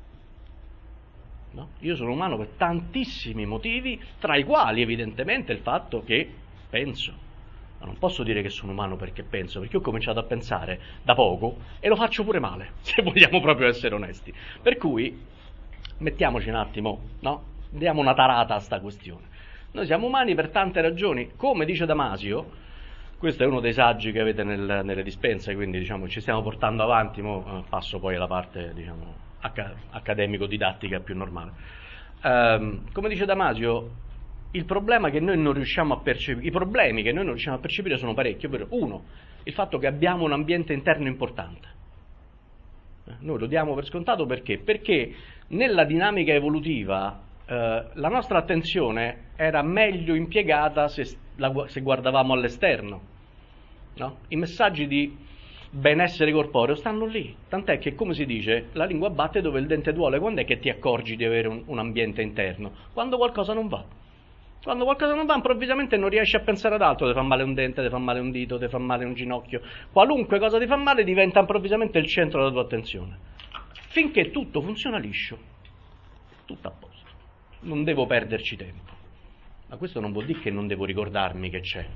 No? Io sono umano per tantissimi motivi, tra i quali evidentemente il fatto che penso. Ma non posso dire che sono umano perché penso, perché ho cominciato a pensare da poco e lo faccio pure male, se vogliamo proprio essere onesti. Per cui mettiamoci un attimo, no? Diamo una tarata a sta questione. Noi siamo umani per tante ragioni, come dice Damasio. Questo è uno dei saggi che avete nelle dispense, quindi diciamo ci stiamo portando avanti, passo poi alla parte diciamo accademico-didattica più normale. Come dice Damasio, i problemi che noi non riusciamo a percepire sono parecchi, ovvero uno, il fatto che abbiamo un ambiente interno importante. Noi lo diamo per scontato perché nella dinamica evolutiva la nostra attenzione era meglio impiegata se guardavamo all'esterno, no? I messaggi di benessere corporeo stanno lì, tant'è che, come si dice, la lingua batte dove il dente duole. Quando è che ti accorgi di avere un ambiente interno? Quando qualcosa non va. Quando qualcosa non va, improvvisamente non riesci a pensare ad altro, ti fa male un dente, ti fa male un dito, ti fa male un ginocchio, qualunque cosa ti fa male diventa improvvisamente il centro della tua attenzione. Finché tutto funziona liscio, tutto a posto, non devo perderci tempo. Ma questo non vuol dire che non devo ricordarmi che c'è.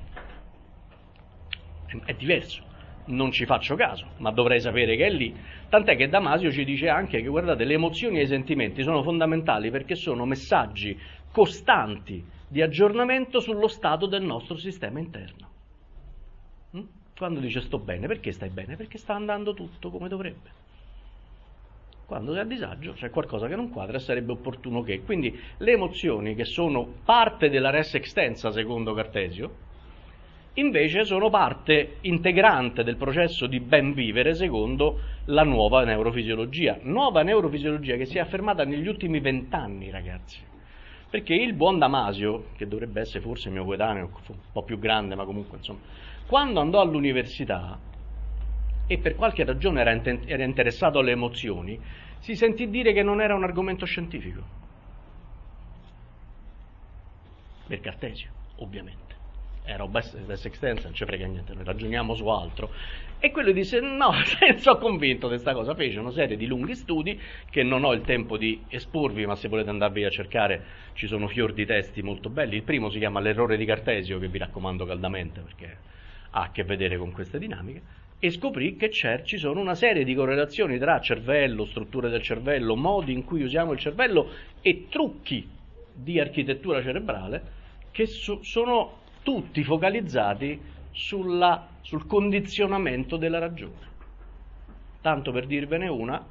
È diverso, non ci faccio caso, ma dovrei sapere che è lì. Tant'è che Damasio ci dice anche che, guardate, le emozioni e i sentimenti sono fondamentali perché sono messaggi costanti di aggiornamento sullo stato del nostro sistema interno. Quando dice sto bene, perché stai bene? Perché sta andando tutto come dovrebbe. Quando sei a disagio c'è qualcosa che non quadra e sarebbe opportuno che. Quindi le emozioni, che sono parte della res extensa secondo Cartesio, invece sono parte integrante del processo di ben vivere secondo la nuova neurofisiologia che si è affermata negli ultimi 20 anni, ragazzi. Perché il buon Damasio, che dovrebbe essere forse mio coetaneo, un po' più grande, ma comunque insomma, quando andò all'università e per qualche ragione era interessato alle emozioni, si sentì dire che non era un argomento scientifico. Per Cartesio, ovviamente. Era res extensa, non ci frega niente, noi ragioniamo su altro. E quello disse, no, sono convinto di questa cosa. Fece una serie di lunghi studi che non ho il tempo di esporvi, ma se volete andarvi a cercare ci sono fior di testi molto belli. Il primo si chiama L'errore di Cartesio, che vi raccomando caldamente perché ha a che vedere con queste dinamiche, e scoprì che ci sono una serie di correlazioni tra cervello, strutture del cervello, modi in cui usiamo il cervello e trucchi di architettura cerebrale che sono tutti focalizzati sul condizionamento della ragione. Tanto per dirvene una,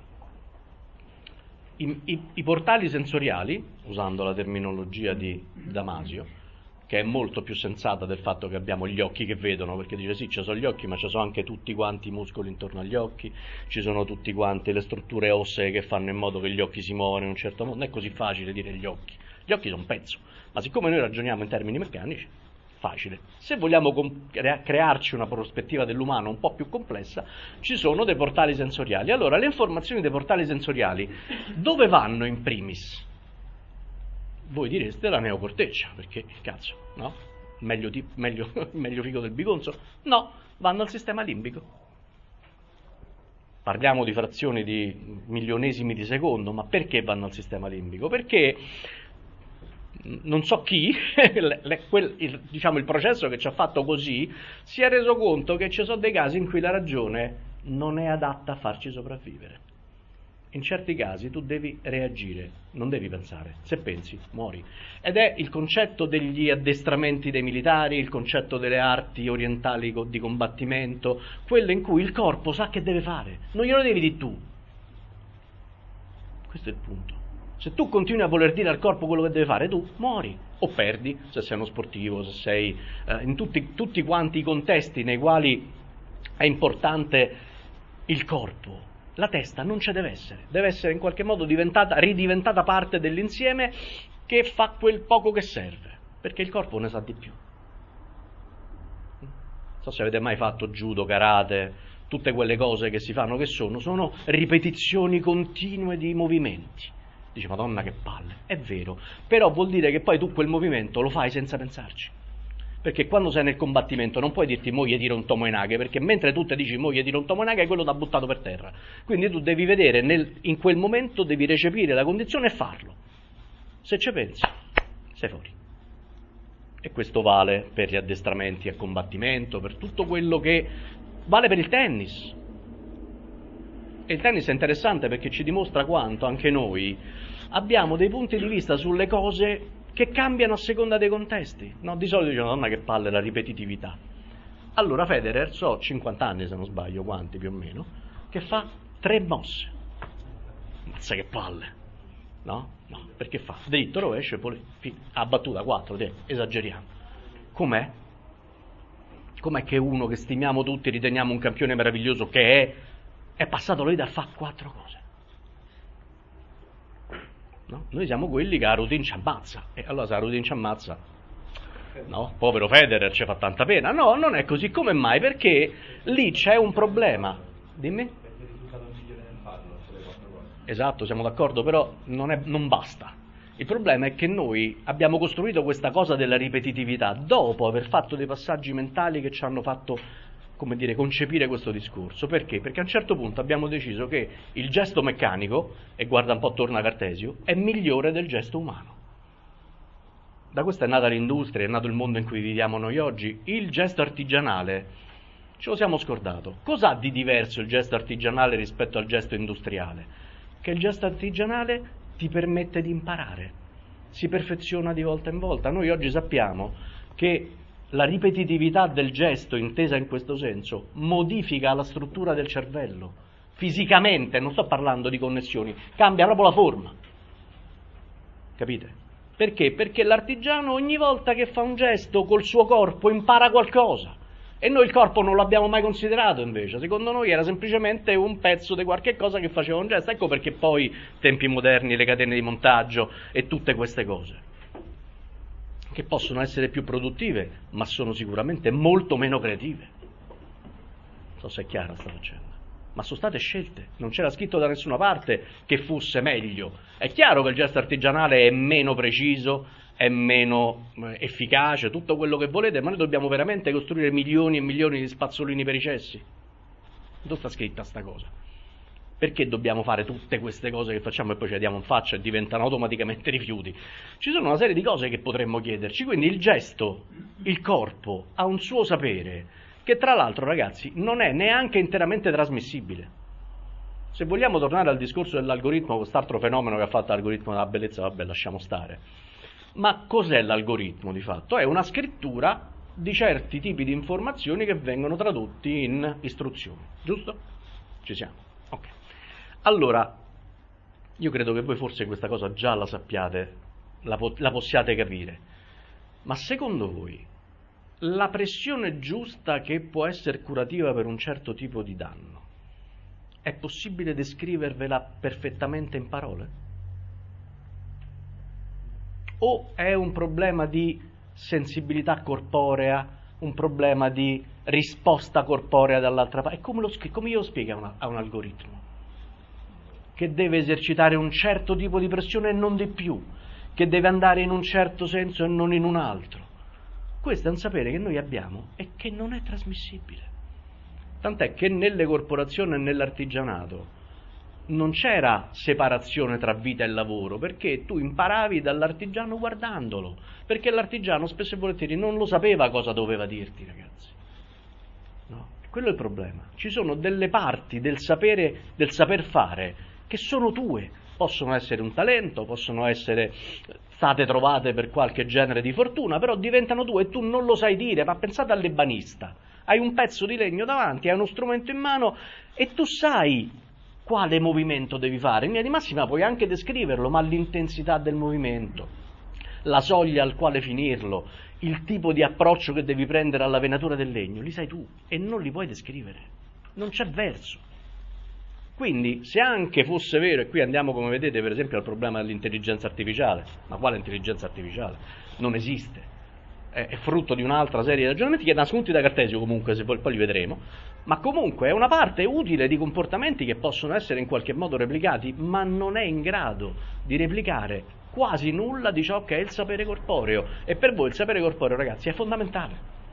i portali sensoriali, usando la terminologia di Damasio, che è molto più sensata del fatto che abbiamo gli occhi che vedono, perché dice sì, ci sono gli occhi, ma ci sono anche tutti quanti i muscoli intorno agli occhi, ci sono tutti quanti le strutture ossee che fanno in modo che gli occhi si muovono in un certo modo. Non è così facile dire gli occhi sono un pezzo, ma siccome noi ragioniamo in termini meccanici, facile. Se vogliamo crearci una prospettiva dell'umano un po' più complessa, ci sono dei portali sensoriali. Allora, le informazioni dei portali sensoriali dove vanno in primis? Voi direste la neocorteccia, perché cazzo, no? Meglio figo del bigonzo? No, vanno al sistema limbico. Parliamo di frazioni di milionesimi di secondo, ma perché vanno al sistema limbico? Perché non so chi, il processo che ci ha fatto così, si è reso conto che ci sono dei casi in cui la ragione non è adatta a farci sopravvivere. In certi casi tu devi reagire, non devi pensare. Se pensi, muori. Ed è il concetto degli addestramenti dei militari, il concetto delle arti orientali di combattimento, quello in cui il corpo sa che deve fare, non glielo devi dire tu. Questo è il punto. Se tu continui a voler dire al corpo quello che deve fare, tu muori o perdi, se sei uno sportivo, se sei in tutti quanti i contesti nei quali è importante il corpo. La testa non ci deve essere in qualche modo ridiventata parte dell'insieme che fa quel poco che serve, perché il corpo ne sa di più. Non so se avete mai fatto judo, karate, tutte quelle cose che si fanno, che sono ripetizioni continue di movimenti. Dice, Madonna che palle, è vero, però vuol dire che poi tu quel movimento lo fai senza pensarci. Perché quando sei nel combattimento non puoi dirti moglie tira un tomoenaghe, perché mentre tu ti dici moglie tira un tomoenaghe, quello t'ha buttato per terra. Quindi tu devi vedere, in quel momento devi recepire la condizione e farlo. Se ci pensi, sei fuori. E questo vale per gli addestramenti a combattimento, per tutto quello che vale per il tennis. E il tennis è interessante perché ci dimostra quanto anche noi abbiamo dei punti di vista sulle cose che cambiano a seconda dei contesti. No, di solito dicono, Madonna che palle la ripetitività. Allora Federer, 50 anni se non sbaglio, quanti più o meno, che fa 3 mosse. Mazza che palle. No, perché fa dritto, rovescio e poi a battuta 4, esageriamo. Com'è? Com'è che uno che stimiamo tutti, riteniamo un campione meraviglioso che è passato lui da fare 4 cose? No? Noi siamo quelli che a routine ci ammazza, e allora se a routine ci ammazza, no? Povero Federer ci fa tanta pena. No, non è così. Come mai? Perché lì c'è un problema. Dimmi? Perché il risultato migliore nel farlo, sulle 4 cose. Esatto, siamo d'accordo, però non basta. Il problema è che noi abbiamo costruito questa cosa della ripetitività dopo aver fatto dei passaggi mentali che ci hanno fatto, come dire, concepire questo discorso. Perché? Perché a un certo punto abbiamo deciso che il gesto meccanico, e guarda un po' attorno a Cartesio, è migliore del gesto umano. Da questo è nata l'industria, è nato il mondo in cui viviamo noi oggi. Il gesto artigianale ce lo siamo scordato. Cos'ha di diverso il gesto artigianale rispetto al gesto industriale? Che il gesto artigianale ti permette di imparare, si perfeziona di volta in volta. Noi oggi sappiamo che la ripetitività del gesto, intesa in questo senso, modifica la struttura del cervello, fisicamente, non sto parlando di connessioni, cambia proprio la forma. Capite? Perché? Perché l'artigiano ogni volta che fa un gesto col suo corpo impara qualcosa. E noi il corpo non l'abbiamo mai considerato invece, secondo noi era semplicemente un pezzo di qualche cosa che faceva un gesto. Ecco perché poi tempi moderni, le catene di montaggio e tutte queste cose, che possono essere più produttive, ma sono sicuramente molto meno creative. Non so se è chiara sta faccenda. Ma sono state scelte, non c'era scritto da nessuna parte che fosse meglio. È chiaro che il gesto artigianale è meno preciso, è meno efficace, tutto quello che volete, ma noi dobbiamo veramente costruire milioni e milioni di spazzolini per i cessi. Dove sta scritta sta cosa? Perché dobbiamo fare tutte queste cose che facciamo e poi ci diamo in faccia e diventano automaticamente rifiuti? Ci sono una serie di cose che potremmo chiederci, quindi il gesto, il corpo, ha un suo sapere, che tra l'altro, ragazzi, non è neanche interamente trasmissibile. Se vogliamo tornare al discorso dell'algoritmo, quest'altro fenomeno che ha fatto l'algoritmo della bellezza, vabbè, lasciamo stare. Ma cos'è l'algoritmo di fatto? È una scrittura di certi tipi di informazioni che vengono tradotti in istruzioni, giusto? Ci siamo? Ok. Allora, io credo che voi forse questa cosa già la sappiate, la possiate capire, ma secondo voi la pressione giusta che può essere curativa per un certo tipo di danno, è possibile descrivervela perfettamente in parole? O è un problema di sensibilità corporea, un problema di risposta corporea dall'altra parte? E come io lo spiego a un algoritmo? Che deve esercitare un certo tipo di pressione e non di più, che deve andare in un certo senso e non in un altro. Questo è un sapere che noi abbiamo e che non è trasmissibile. Tant'è che nelle corporazioni e nell'artigianato non c'era separazione tra vita e lavoro, perché tu imparavi dall'artigiano guardandolo, perché l'artigiano spesso e volentieri non lo sapeva cosa doveva dirti, ragazzi. No, quello è il problema. Ci sono delle parti del sapere, del saper fare, che sono tue. Possono essere un talento, possono essere state trovate per qualche genere di fortuna, però diventano tue e tu non lo sai dire. Ma pensate all'ebanista. Hai un pezzo di legno davanti, hai uno strumento in mano e tu sai quale movimento devi fare. In linea di massima puoi anche descriverlo, ma l'intensità del movimento, la soglia al quale finirlo, il tipo di approccio che devi prendere alla venatura del legno, li sai tu e non li puoi descrivere. Non c'è verso. Quindi, se anche fosse vero, e qui andiamo, come vedete, per esempio al problema dell'intelligenza artificiale, ma quale intelligenza artificiale? Non esiste. È frutto di un'altra serie di ragionamenti che nascosti da Cartesio comunque, se poi li vedremo, ma comunque è una parte utile di comportamenti che possono essere in qualche modo replicati, ma non è in grado di replicare quasi nulla di ciò che è il sapere corporeo. E per voi il sapere corporeo, ragazzi, è fondamentale,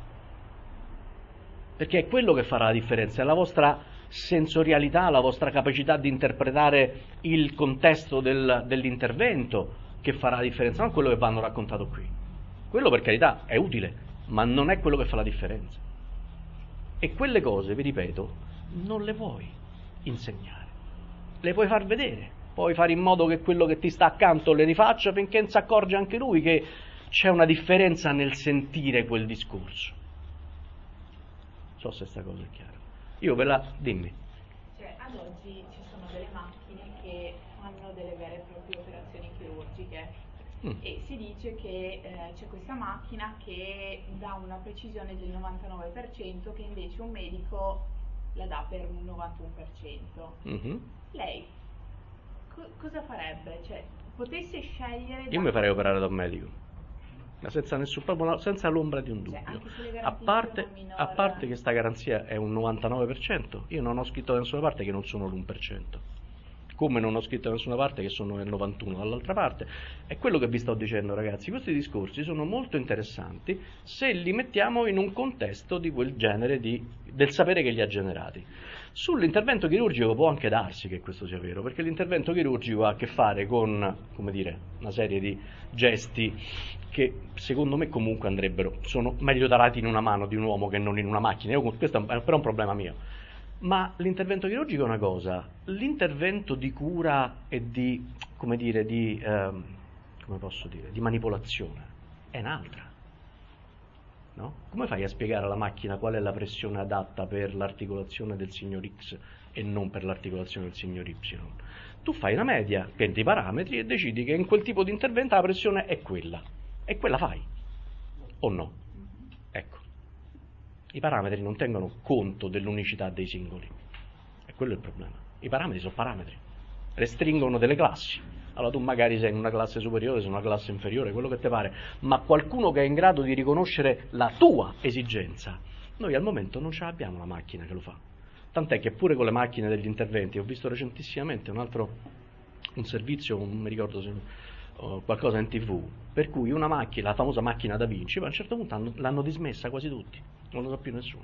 perché è quello che farà la differenza, è la vostra sensorialità, la vostra capacità di interpretare il contesto dell'intervento che farà la differenza, non quello che vi hanno raccontato qui. Quello, per carità, è utile, ma non è quello che fa la differenza. E quelle cose, vi ripeto, non le puoi insegnare, le puoi far vedere, puoi fare in modo che quello che ti sta accanto le rifaccia finché non si accorge anche lui che c'è una differenza nel sentire quel discorso. Non so se sta cosa è chiara. Dimmi. Cioè, ad oggi ci sono delle macchine che fanno delle vere e proprie operazioni chirurgiche. E si dice che c'è questa macchina che dà una precisione del 99%, che invece un medico la dà per un 91%. Mm-hmm. Lei cosa farebbe? Cioè, potesse scegliere... Io mi farei operare da un medico. senza l'ombra di un dubbio. A parte che sta garanzia è un 99%, io non ho scritto da nessuna parte che non sono l'1%, come non ho scritto da nessuna parte che sono nel 91% dall'altra parte. È quello che vi sto dicendo, ragazzi. Questi discorsi sono molto interessanti se li mettiamo in un contesto di quel genere del sapere che li ha generati. Sull'intervento chirurgico può anche darsi che questo sia vero, perché l'intervento chirurgico ha a che fare con, come dire, una serie di gesti che secondo me comunque sono meglio tarati in una mano di un uomo che non in una macchina. Questo è però un problema mio. Ma l'intervento chirurgico è una cosa, l'intervento di cura e di manipolazione è un'altra. No? Come fai a spiegare alla macchina qual è la pressione adatta per l'articolazione del signor X e non per l'articolazione del signor Y? Tu fai una media, prendi i parametri e decidi che in quel tipo di intervento la pressione è quella. E quella fai. O no? Ecco. I parametri non tengono conto dell'unicità dei singoli. E quello è il problema. I parametri sono parametri. Restringono delle classi. Allora tu magari sei in una classe superiore, sei in una classe inferiore, quello che ti pare, ma qualcuno che è in grado di riconoscere la tua esigenza. Noi al momento non ce l'abbiamo una macchina che lo fa. Tant'è che pure con le macchine degli interventi, ho visto recentissimamente un servizio, non mi ricordo se qualcosa in TV, per cui una macchina, la famosa macchina Da Vinci, ma a un certo punto l'hanno dismessa quasi tutti, non lo sa più nessuno.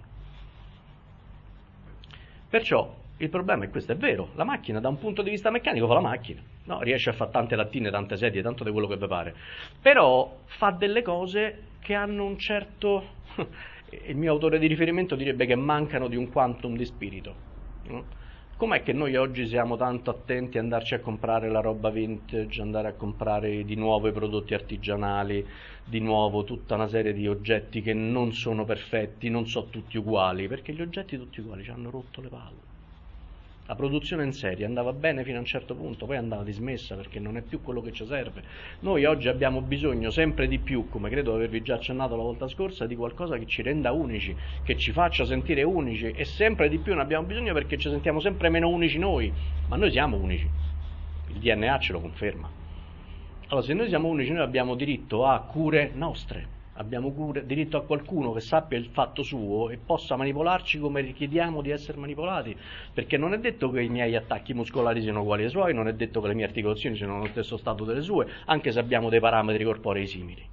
Perciò il problema è questo, è vero, la macchina da un punto di vista meccanico fa la macchina, no? Riesce a fare tante lattine, tante sedie, tanto di quello che vi pare, però fa delle cose che hanno un certo, il mio autore di riferimento direbbe che mancano di un quantum di spirito, no? Com'è che noi oggi siamo tanto attenti ad andarci a comprare la roba vintage, andare a comprare di nuovo i prodotti artigianali, di nuovo tutta una serie di oggetti che non sono perfetti, non sono tutti uguali, perché gli oggetti tutti uguali ci hanno rotto le palle. La produzione in serie andava bene fino a un certo punto, poi andava dismessa perché non è più quello che ci serve. Noi oggi abbiamo bisogno sempre di più, come credo avervi già accennato la volta scorsa, di qualcosa che ci renda unici, che ci faccia sentire unici, e sempre di più ne abbiamo bisogno perché ci sentiamo sempre meno unici noi, ma noi siamo unici, il DNA ce lo conferma. Allora se noi siamo unici noi abbiamo diritto a cure nostre, abbiamo diritto a qualcuno che sappia il fatto suo e possa manipolarci come richiediamo di essere manipolati, perché non è detto che i miei attacchi muscolari siano uguali ai suoi, non è detto che le mie articolazioni siano nello stesso stato delle sue, anche se abbiamo dei parametri corporei simili.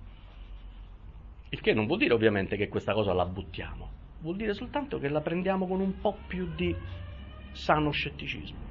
Il che non vuol dire ovviamente che questa cosa la buttiamo, vuol dire soltanto che la prendiamo con un po' più di sano scetticismo.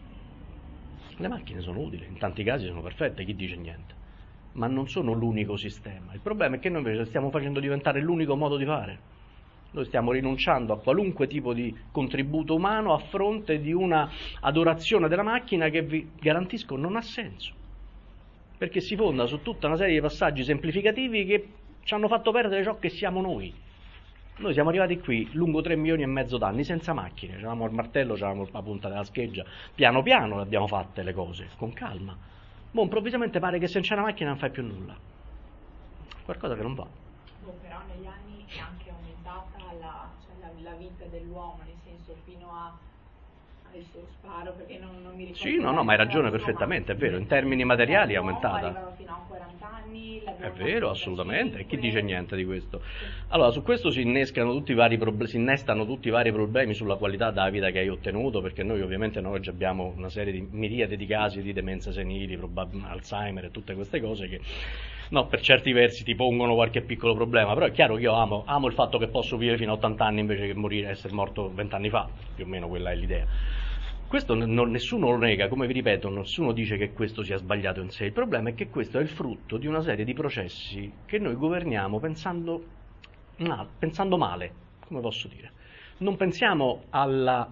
Le macchine sono utili, in tanti casi sono perfette, chi dice niente, ma non sono l'unico sistema. Il problema è che noi invece stiamo facendo diventare l'unico modo di fare. Noi stiamo rinunciando a qualunque tipo di contributo umano a fronte di una adorazione della macchina che, vi garantisco, non ha senso, perché si fonda su tutta una serie di passaggi semplificativi che ci hanno fatto perdere ciò che siamo noi. Noi siamo arrivati qui lungo 3 milioni e mezzo d'anni senza macchine, avevamo il martello, avevamo la punta della scheggia, piano piano le abbiamo fatte le cose, con calma. Ma improvvisamente pare che se c'è una macchina non fai più nulla. Qualcosa che non va. Però negli anni è anche aumentata la vita dell'uomo, nel senso fino a adesso sparo perché non mi ricordo. Sì, no, ma hai ragione perfettamente, è vero, in termini materiali è aumentata. Arrivava fino a 40 anni. È vero, assolutamente, e chi dice niente di questo? Allora, su questo si innestano tutti i vari problemi sulla qualità della vita che hai ottenuto, perché noi ovviamente oggi abbiamo una serie di miriade di casi di demenze senili, Alzheimer e tutte queste cose che per certi versi ti pongono qualche piccolo problema, però è chiaro che io amo il fatto che posso vivere fino a 80 anni invece che essere morto 20 anni fa, più o meno quella è l'idea. Questo nessuno lo nega, come vi ripeto, nessuno dice che questo sia sbagliato in sé. Il problema è che questo è il frutto di una serie di processi che noi governiamo pensando male, come posso dire. Non pensiamo alla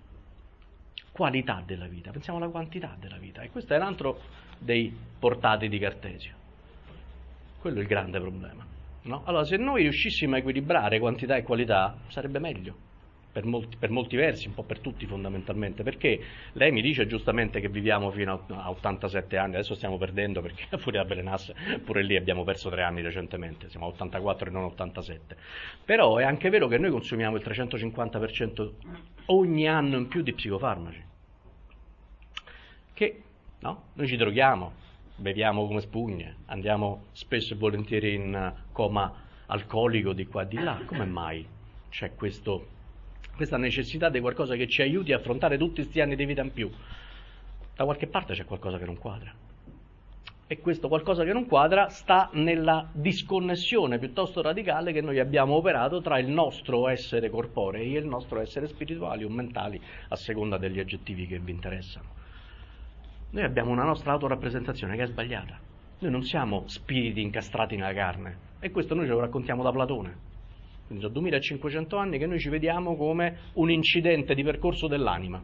qualità della vita, pensiamo alla quantità della vita. E questo è un altro dei portati di Cartesio. Quello è il grande problema, no? Allora, se noi riuscissimo a equilibrare quantità e qualità, sarebbe meglio. Per molti versi, un po' per tutti fondamentalmente, perché lei mi dice giustamente che viviamo fino a 87 anni, adesso stiamo perdendo perché fuori da Belenasse pure lì abbiamo perso 3 anni recentemente, siamo a 84 e non 87, però è anche vero che noi consumiamo il 350% ogni anno in più di psicofarmaci, che noi ci droghiamo, beviamo come spugne, andiamo spesso e volentieri in coma alcolico di qua e di là. Come mai c'è questa necessità di qualcosa che ci aiuti a affrontare tutti questi anni di vita in più? Da qualche parte c'è qualcosa che non quadra. E questo qualcosa che non quadra sta nella disconnessione piuttosto radicale che noi abbiamo operato tra il nostro essere corporei e il nostro essere spirituali o mentali, a seconda degli aggettivi che vi interessano. Noi abbiamo una nostra autorappresentazione che è sbagliata. Noi non siamo spiriti incastrati nella carne, e questo noi ce lo raccontiamo da Platone. Quindi sono 2500 anni che noi ci vediamo come un incidente di percorso dell'anima.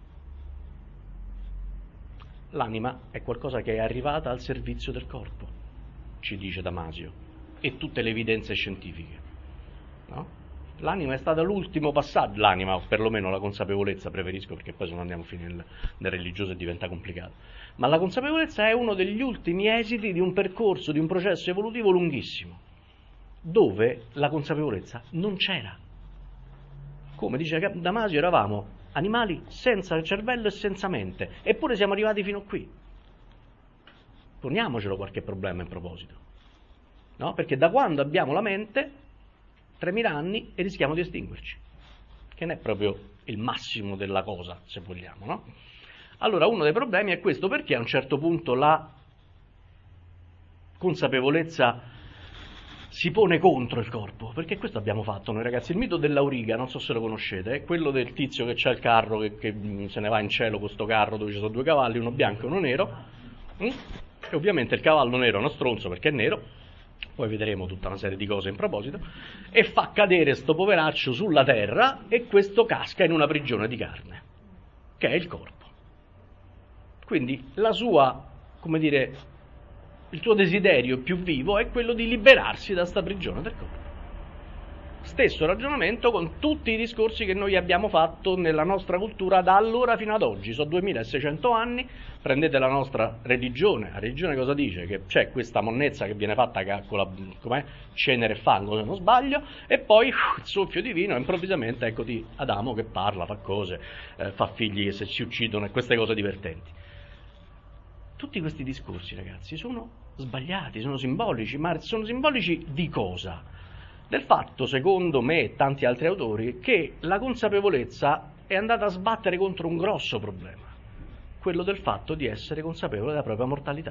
L'anima è qualcosa che è arrivata al servizio del corpo, ci dice Damasio, e tutte le evidenze scientifiche. No? L'anima è stata l'ultimo passaggio, l'anima, o perlomeno la consapevolezza, preferisco, perché poi se no andiamo a finire nel religioso e diventa complicato. Ma la consapevolezza è uno degli ultimi esiti di un percorso, di un processo evolutivo lunghissimo, dove la consapevolezza non c'era. Come dice Damasio, eravamo animali senza cervello e senza mente, eppure siamo arrivati fino a qui. Poniamocelo qualche problema in proposito, no? Perché da quando abbiamo la mente, 3000 anni e rischiamo di estinguerci, che non è proprio il massimo della cosa, se vogliamo, no? Allora uno dei problemi è questo, perché a un certo punto la consapevolezza si pone contro il corpo, perché questo abbiamo fatto noi ragazzi. Il mito dell'auriga, non so se lo conoscete, è quello del tizio che c'ha il carro, che se ne va in cielo con sto carro dove ci sono due cavalli, uno bianco e uno nero, e ovviamente il cavallo nero è uno stronzo perché è nero, poi vedremo tutta una serie di cose in proposito, e fa cadere sto poveraccio sulla terra, e questo casca in una prigione di carne, che è il corpo. Quindi la sua, come dire, il suo desiderio più vivo è quello di liberarsi da sta prigione del corpo. Stesso ragionamento con tutti i discorsi che noi abbiamo fatto nella nostra cultura da allora fino ad oggi. Sono 2600 anni, prendete la nostra religione. La religione cosa dice? Che c'è questa monnezza che viene fatta con la cenere e fango, se non sbaglio, e poi il soffio divino, e improvvisamente eccoti Adamo che parla, fa cose, fa figli che se si uccidono, e queste cose divertenti. Tutti questi discorsi, ragazzi, sono sbagliati, sono simbolici, ma sono simbolici di cosa? Del fatto, secondo me e tanti altri autori, che la consapevolezza è andata a sbattere contro un grosso problema, quello del fatto di essere consapevole della propria mortalità.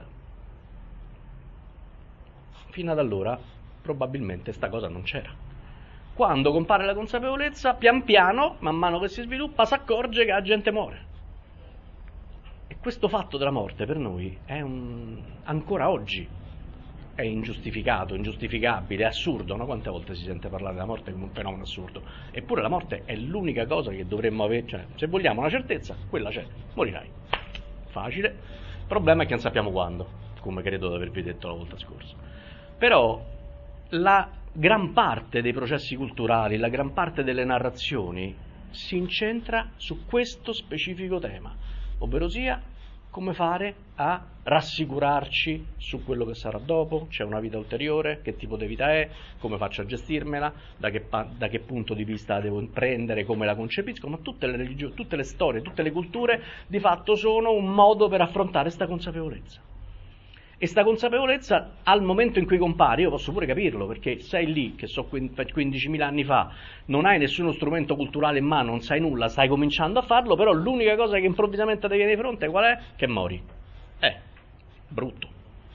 Fino ad allora, probabilmente, sta cosa non c'era. Quando compare la consapevolezza, pian piano, man mano che si sviluppa, si accorge che la gente muore. E questo fatto della morte per noi è ancora oggi è ingiustificato, ingiustificabile, è assurdo, no? Quante volte si sente parlare della morte come un fenomeno assurdo? Eppure la morte è l'unica cosa che dovremmo avere, cioè, se vogliamo una certezza, quella c'è, morirai. Facile. Il problema è che non sappiamo quando, come credo di avervi detto la volta scorsa. Però la gran parte dei processi culturali, la gran parte delle narrazioni si incentra su questo specifico tema, ovvero sia come fare a rassicurarci su quello che sarà dopo, c'è una vita ulteriore, che tipo di vita è, come faccio a gestirmela, da che punto di vista la devo prendere, come la concepisco, ma tutte le religioni, tutte le storie, tutte le culture di fatto sono un modo per affrontare questa consapevolezza. E sta consapevolezza al momento in cui compare, io posso pure capirlo, perché sei lì, che so 15.000 anni fa, non hai nessuno strumento culturale in mano, non sai nulla, stai cominciando a farlo, però l'unica cosa che improvvisamente ti viene di fronte qual è? Che mori. Brutto.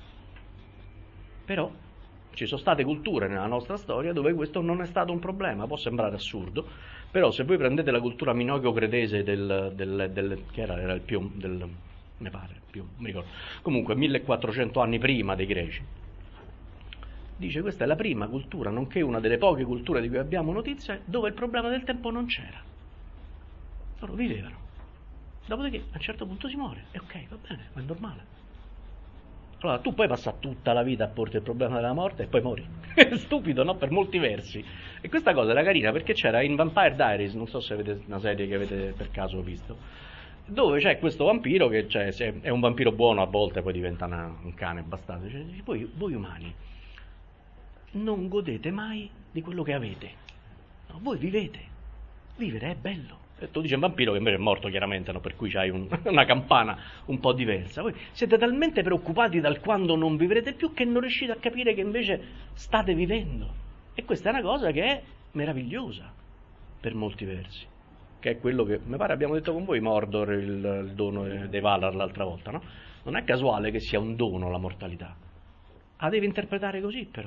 Però ci sono state culture nella nostra storia dove questo non è stato un problema, può sembrare assurdo, però se voi prendete la cultura minoico-cretese che era il più del... mi pare, più, mi ricordo. Comunque 1400 anni prima dei greci. Dice questa è la prima cultura, nonché una delle poche culture di cui abbiamo notizia, dove il problema del tempo non c'era. Loro vivevano. Dopodiché a un certo punto si muore. E ok, va bene, ma è normale. Allora tu puoi passare tutta la vita a porti il problema della morte e poi mori. È stupido, no? Per molti versi. E questa cosa era carina perché c'era in Vampire Diaries, non so se avete una serie che avete per caso visto, dove c'è questo vampiro che è un vampiro buono a volte, poi diventa un cane bastardo. Cioè, voi umani non godete mai di quello che avete, no, voi vivete. Vivere è bello, E tu dici un vampiro che invece è morto chiaramente, no? Per cui c'hai una campana un po' diversa. Voi siete talmente preoccupati dal quando non vivrete più che non riuscite a capire che invece state vivendo. E questa è una cosa che è meravigliosa per molti versi, che è quello che mi pare abbiamo detto con voi Mordor, il dono dei Valar l'altra volta, no? Non è casuale che sia un dono la mortalità. La devi interpretare così però.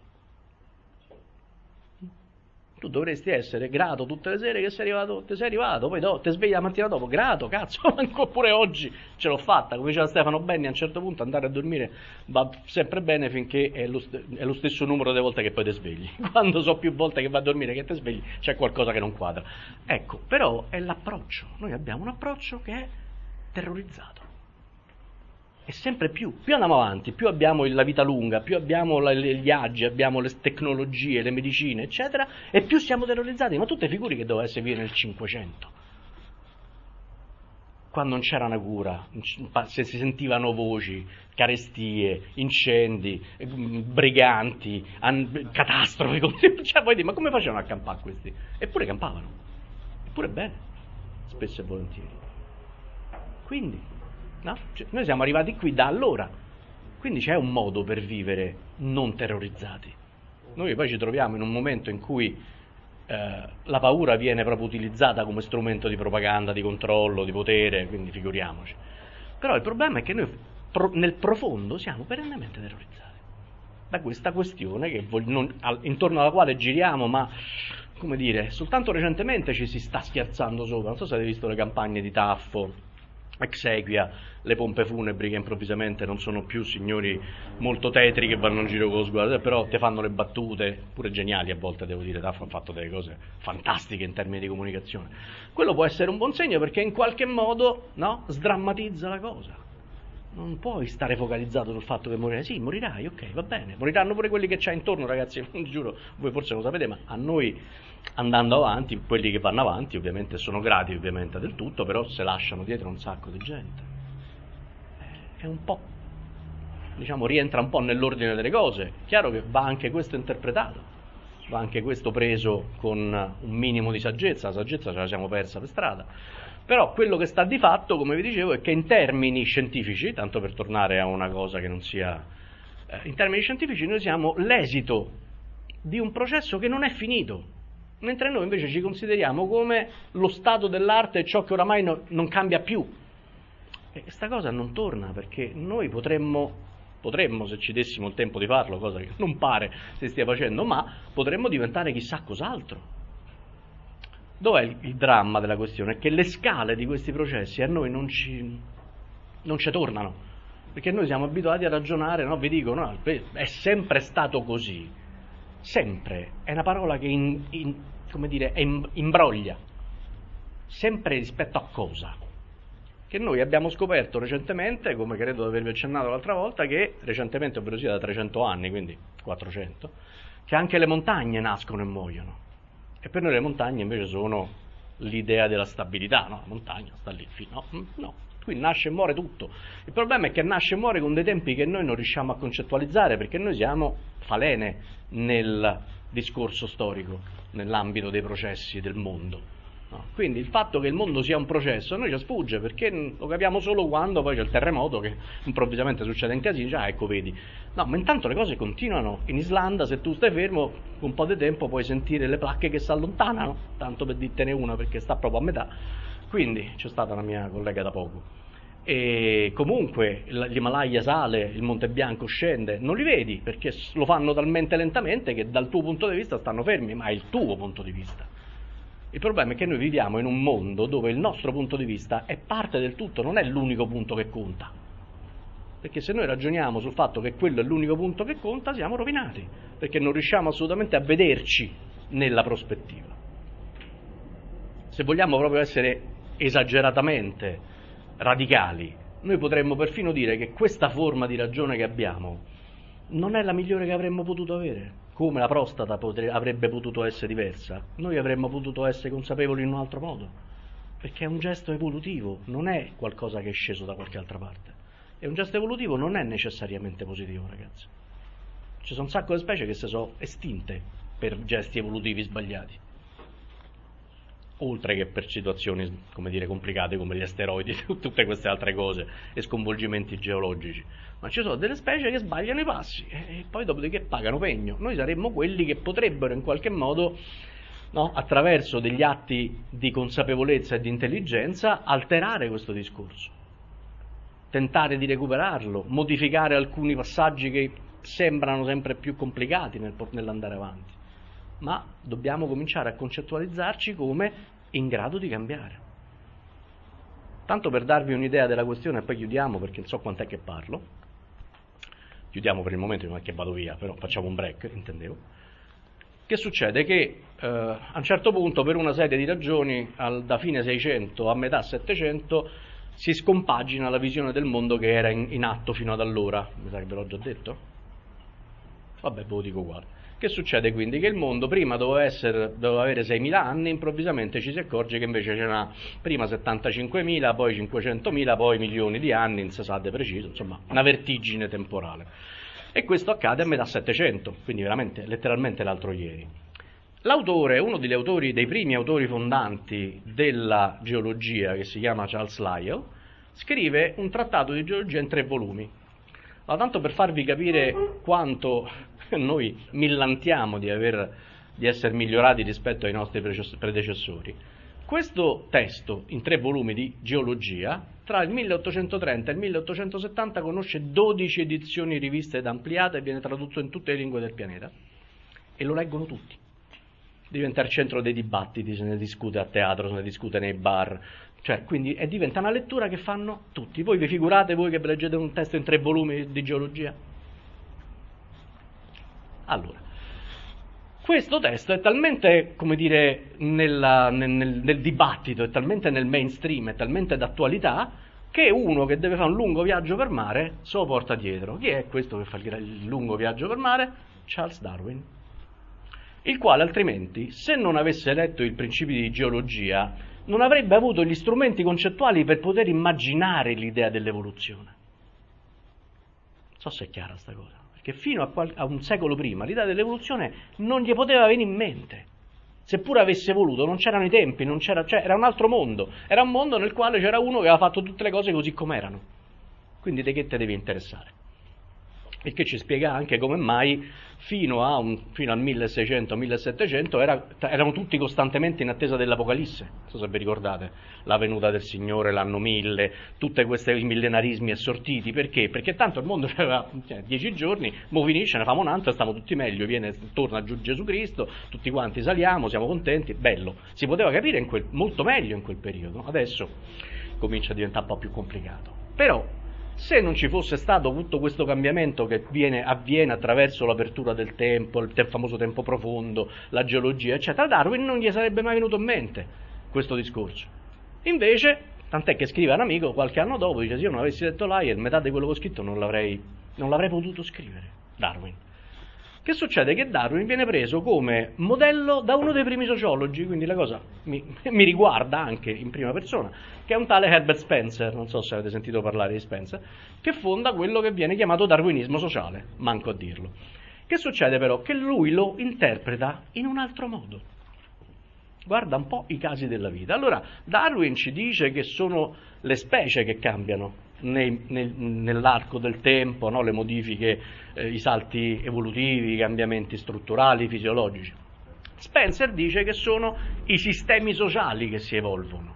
Tu dovresti essere grato tutte le sere che sei arrivato, poi ti svegli la mattina dopo, grato, cazzo, ancora pure oggi ce l'ho fatta, come diceva Stefano Benni, a un certo punto andare a dormire va sempre bene finché è lo stesso numero di volte che poi ti svegli. Quando so più volte che vai a dormire che ti svegli, c'è qualcosa che non quadra. Ecco, però è l'approccio, noi abbiamo un approccio che è terrorizzato. E sempre più andiamo avanti, più abbiamo la vita lunga, più abbiamo i viaggi, abbiamo le tecnologie, le medicine, eccetera, e più siamo terrorizzati. Ma tu te figuri che doveva essere nel 500, quando non c'era una cura, se si sentivano voci, carestie, incendi, briganti, catastrofi, cioè poi ma come facevano a campare questi? Eppure campavano, eppure bene, spesso e volentieri. Quindi... no? Cioè, noi siamo arrivati qui da allora, quindi c'è un modo per vivere non terrorizzati. Noi poi ci troviamo in un momento in cui la paura viene proprio utilizzata come strumento di propaganda, di controllo, di potere, quindi figuriamoci. Però il problema è che noi nel profondo siamo perennemente terrorizzati da questa questione che intorno alla quale giriamo, ma come dire, soltanto recentemente ci si sta scherzando sopra. Non so se avete visto le campagne di Taffo, Exequia, le pompe funebri che improvvisamente non sono più signori molto tetri che vanno in giro con lo sguardo, però te fanno le battute, pure geniali a volte, devo dire. Taffo ha fatto delle cose fantastiche in termini di comunicazione. Quello può essere un buon segno perché in qualche modo, no, sdrammatizza la cosa. Non puoi stare focalizzato sul fatto che morirai. Sì, morirai, ok, va bene. Moriranno pure quelli che c'hai intorno, ragazzi, giuro, voi forse lo sapete, ma a noi, andando avanti, quelli che vanno avanti ovviamente sono grati ovviamente del tutto, però se lasciano dietro un sacco di gente. È un po', diciamo, rientra un po' nell'ordine delle cose. Chiaro che va anche questo interpretato, va anche questo preso con un minimo di saggezza. La saggezza ce la siamo persa per strada. Però quello che sta di fatto, come vi dicevo, è che in termini scientifici, tanto per tornare a una cosa che non sia... in termini scientifici noi siamo l'esito di un processo che non è finito, mentre noi invece ci consideriamo come lo stato dell'arte e ciò che oramai non cambia più. E questa cosa non torna, perché noi potremmo, se ci dessimo il tempo di farlo, cosa che non pare si stia facendo, ma potremmo diventare chissà cos'altro. Dov'è il dramma della questione? È che le scale di questi processi a noi non ci tornano, perché noi siamo abituati a ragionare, no? Vi dico, no, è sempre stato così, sempre, è una parola che imbroglia, sempre rispetto a cosa? Che noi abbiamo scoperto recentemente, come credo di avervi accennato l'altra volta, che recentemente, ovvero sia da 300 anni, quindi 400, che anche le montagne nascono e muoiono. E per noi le montagne invece sono l'idea della stabilità, no? La montagna sta lì, no, qui nasce e muore tutto. Il problema è che nasce e muore con dei tempi che noi non riusciamo a concettualizzare, perché noi siamo falene nel discorso storico, nell'ambito dei processi del mondo. No? Quindi il fatto che il mondo sia un processo a noi ci sfugge, perché lo capiamo solo quando poi c'è il terremoto che improvvisamente succede in casino, ecco vedi. No, ma intanto le cose continuano. In Islanda, se tu stai fermo un po' di tempo puoi sentire le placche che si allontanano, tanto per dirtene una, perché sta proprio a metà. Quindi c'è stata una mia collega da poco. E comunque l'Himalaya sale, il Monte Bianco scende, non li vedi perché lo fanno talmente lentamente che dal tuo punto di vista stanno fermi, ma è il tuo punto di vista. Il problema è che noi viviamo in un mondo dove il nostro punto di vista è parte del tutto, non è l'unico punto che conta. Perché se noi ragioniamo sul fatto che quello è l'unico punto che conta, siamo rovinati, perché non riusciamo assolutamente a vederci nella prospettiva. Se vogliamo proprio essere esageratamente radicali, noi potremmo perfino dire che questa forma di ragione che abbiamo non è la migliore che avremmo potuto avere. Come la prostata avrebbe potuto essere diversa, noi avremmo potuto essere consapevoli in un altro modo, perché è un gesto evolutivo, non è qualcosa che è sceso da qualche altra parte. E un gesto evolutivo non è necessariamente positivo, ragazzi. Ci sono un sacco di specie che si sono estinte per gesti evolutivi sbagliati. oltre che per situazioni, come dire, complicate come gli asteroidi, tutte queste altre cose e sconvolgimenti geologici, ma ci sono delle specie che sbagliano i passi e poi dopodiché pagano pegno. Noi saremmo quelli che potrebbero in qualche modo, no, attraverso degli atti di consapevolezza e di intelligenza, alterare questo discorso, tentare di recuperarlo, modificare alcuni passaggi che sembrano sempre più complicati nell'andare avanti. Ma dobbiamo cominciare a concettualizzarci come in grado di cambiare. Tanto per darvi un'idea della questione, e poi chiudiamo perché non so quant'è che parlo. Chiudiamo per il momento, non è che vado via, però facciamo un break, intendevo. Che succede? Che a un certo punto, per una serie di ragioni, da fine 600 a metà 700, si scompagina la visione del mondo che era in atto fino ad allora. Mi sa che ve l'ho già detto? Vabbè, ve lo dico uguale. Che succede quindi? Che il mondo prima doveva avere 6.000 anni, improvvisamente ci si accorge che invece c'era prima 75.000, poi 500.000, poi milioni di anni, non si sa di preciso, insomma una vertigine temporale. E questo accade a metà 700, quindi veramente, letteralmente l'altro ieri. L'autore, uno dei primi autori fondanti della geologia, che si chiama Charles Lyell, scrive un trattato di geologia in 3 volumi. Allora, tanto per farvi capire quanto noi millantiamo di essere migliorati rispetto ai nostri predecessori, questo testo in 3 volumi di geologia tra il 1830 e il 1870 conosce 12 edizioni riviste ed ampliate e viene tradotto in tutte le lingue del pianeta e lo leggono tutti. Diventa il centro dei dibattiti, se ne discute a teatro, se ne discute nei bar, cioè quindi diventa una lettura che fanno tutti. Voi vi figurate voi che leggete un testo in 3 volumi di geologia? Allora, questo testo è talmente, come dire, nel dibattito, è talmente nel mainstream, è talmente d'attualità, che uno che deve fare un lungo viaggio per mare se lo porta dietro. Chi è questo che fa il lungo viaggio per mare? Charles Darwin, il quale altrimenti, se non avesse letto i principi di geologia, non avrebbe avuto gli strumenti concettuali per poter immaginare l'idea dell'evoluzione. Non so se è chiara sta cosa. Che fino a un secolo prima l'idea dell'evoluzione non gli poteva venire in mente, seppure avesse voluto. Non c'erano i tempi, cioè era un altro mondo, era un mondo nel quale c'era uno che aveva fatto tutte le cose così com'erano, quindi di che te devi interessare? Il che ci spiega anche come mai fino al 1600-1700 erano tutti costantemente in attesa dell'Apocalisse. Non so se vi ricordate, la venuta del Signore, l'anno 1000, tutti questi millenarismi assortiti. Perché? Perché tanto il mondo aveva 10 giorni, mo finisce, ne famo un altro e stiamo tutti meglio, torna giù Gesù Cristo, tutti quanti saliamo, siamo contenti, bello. Si poteva capire molto meglio in quel periodo. Adesso comincia a diventare un po' più complicato. Però se non ci fosse stato tutto questo cambiamento che avviene attraverso l'apertura del tempo, il famoso tempo profondo, la geologia, eccetera, Darwin non gli sarebbe mai venuto in mente questo discorso. Invece, tant'è che scrive un amico qualche anno dopo, dice: se io non avessi letto Lyell, metà di quello che ho scritto non l'avrei potuto scrivere, Darwin. Che succede? Che Darwin viene preso come modello da uno dei primi sociologi, quindi la cosa mi riguarda anche in prima persona, che è un tale Herbert Spencer, non so se avete sentito parlare di Spencer, che fonda quello che viene chiamato darwinismo sociale, manco a dirlo. Che succede però? Che lui lo interpreta in un altro modo. Guarda un po' i casi della vita. Allora, Darwin ci dice che sono le specie che cambiano nell'arco del tempo, no? Le modifiche, i salti evolutivi, i cambiamenti strutturali, fisiologici. Spencer dice che sono i sistemi sociali che si evolvono.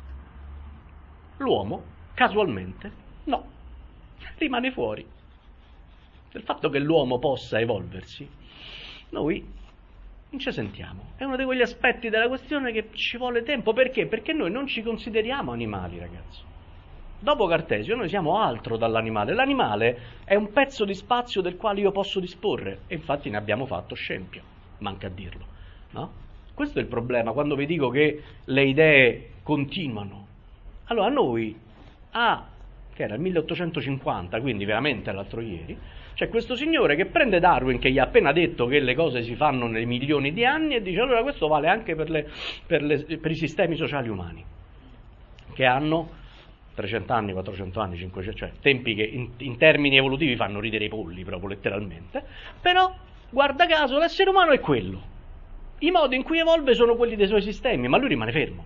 L'uomo, casualmente, no, rimane fuori. Del fatto che l'uomo possa evolversi, noi non ci sentiamo. È uno di quegli aspetti della questione che ci vuole tempo. Perché? Perché noi non ci consideriamo animali, ragazzi. Dopo Cartesio noi siamo altro dall'animale. L'animale è un pezzo di spazio del quale io posso disporre, e infatti ne abbiamo fatto scempio, manca a dirlo, no? Questo è il problema, quando vi dico che le idee continuano. Allora noi, che era il 1850, quindi veramente l'altro ieri, c'è questo signore che prende Darwin, che gli ha appena detto che le cose si fanno nei milioni di anni, e dice: allora questo vale anche per i sistemi sociali umani, che hanno 300 anni, 400 anni, 500, cioè tempi che in termini evolutivi fanno ridere i polli, proprio letteralmente. Però, guarda caso, l'essere umano è quello. I modi in cui evolve sono quelli dei suoi sistemi, ma lui rimane fermo.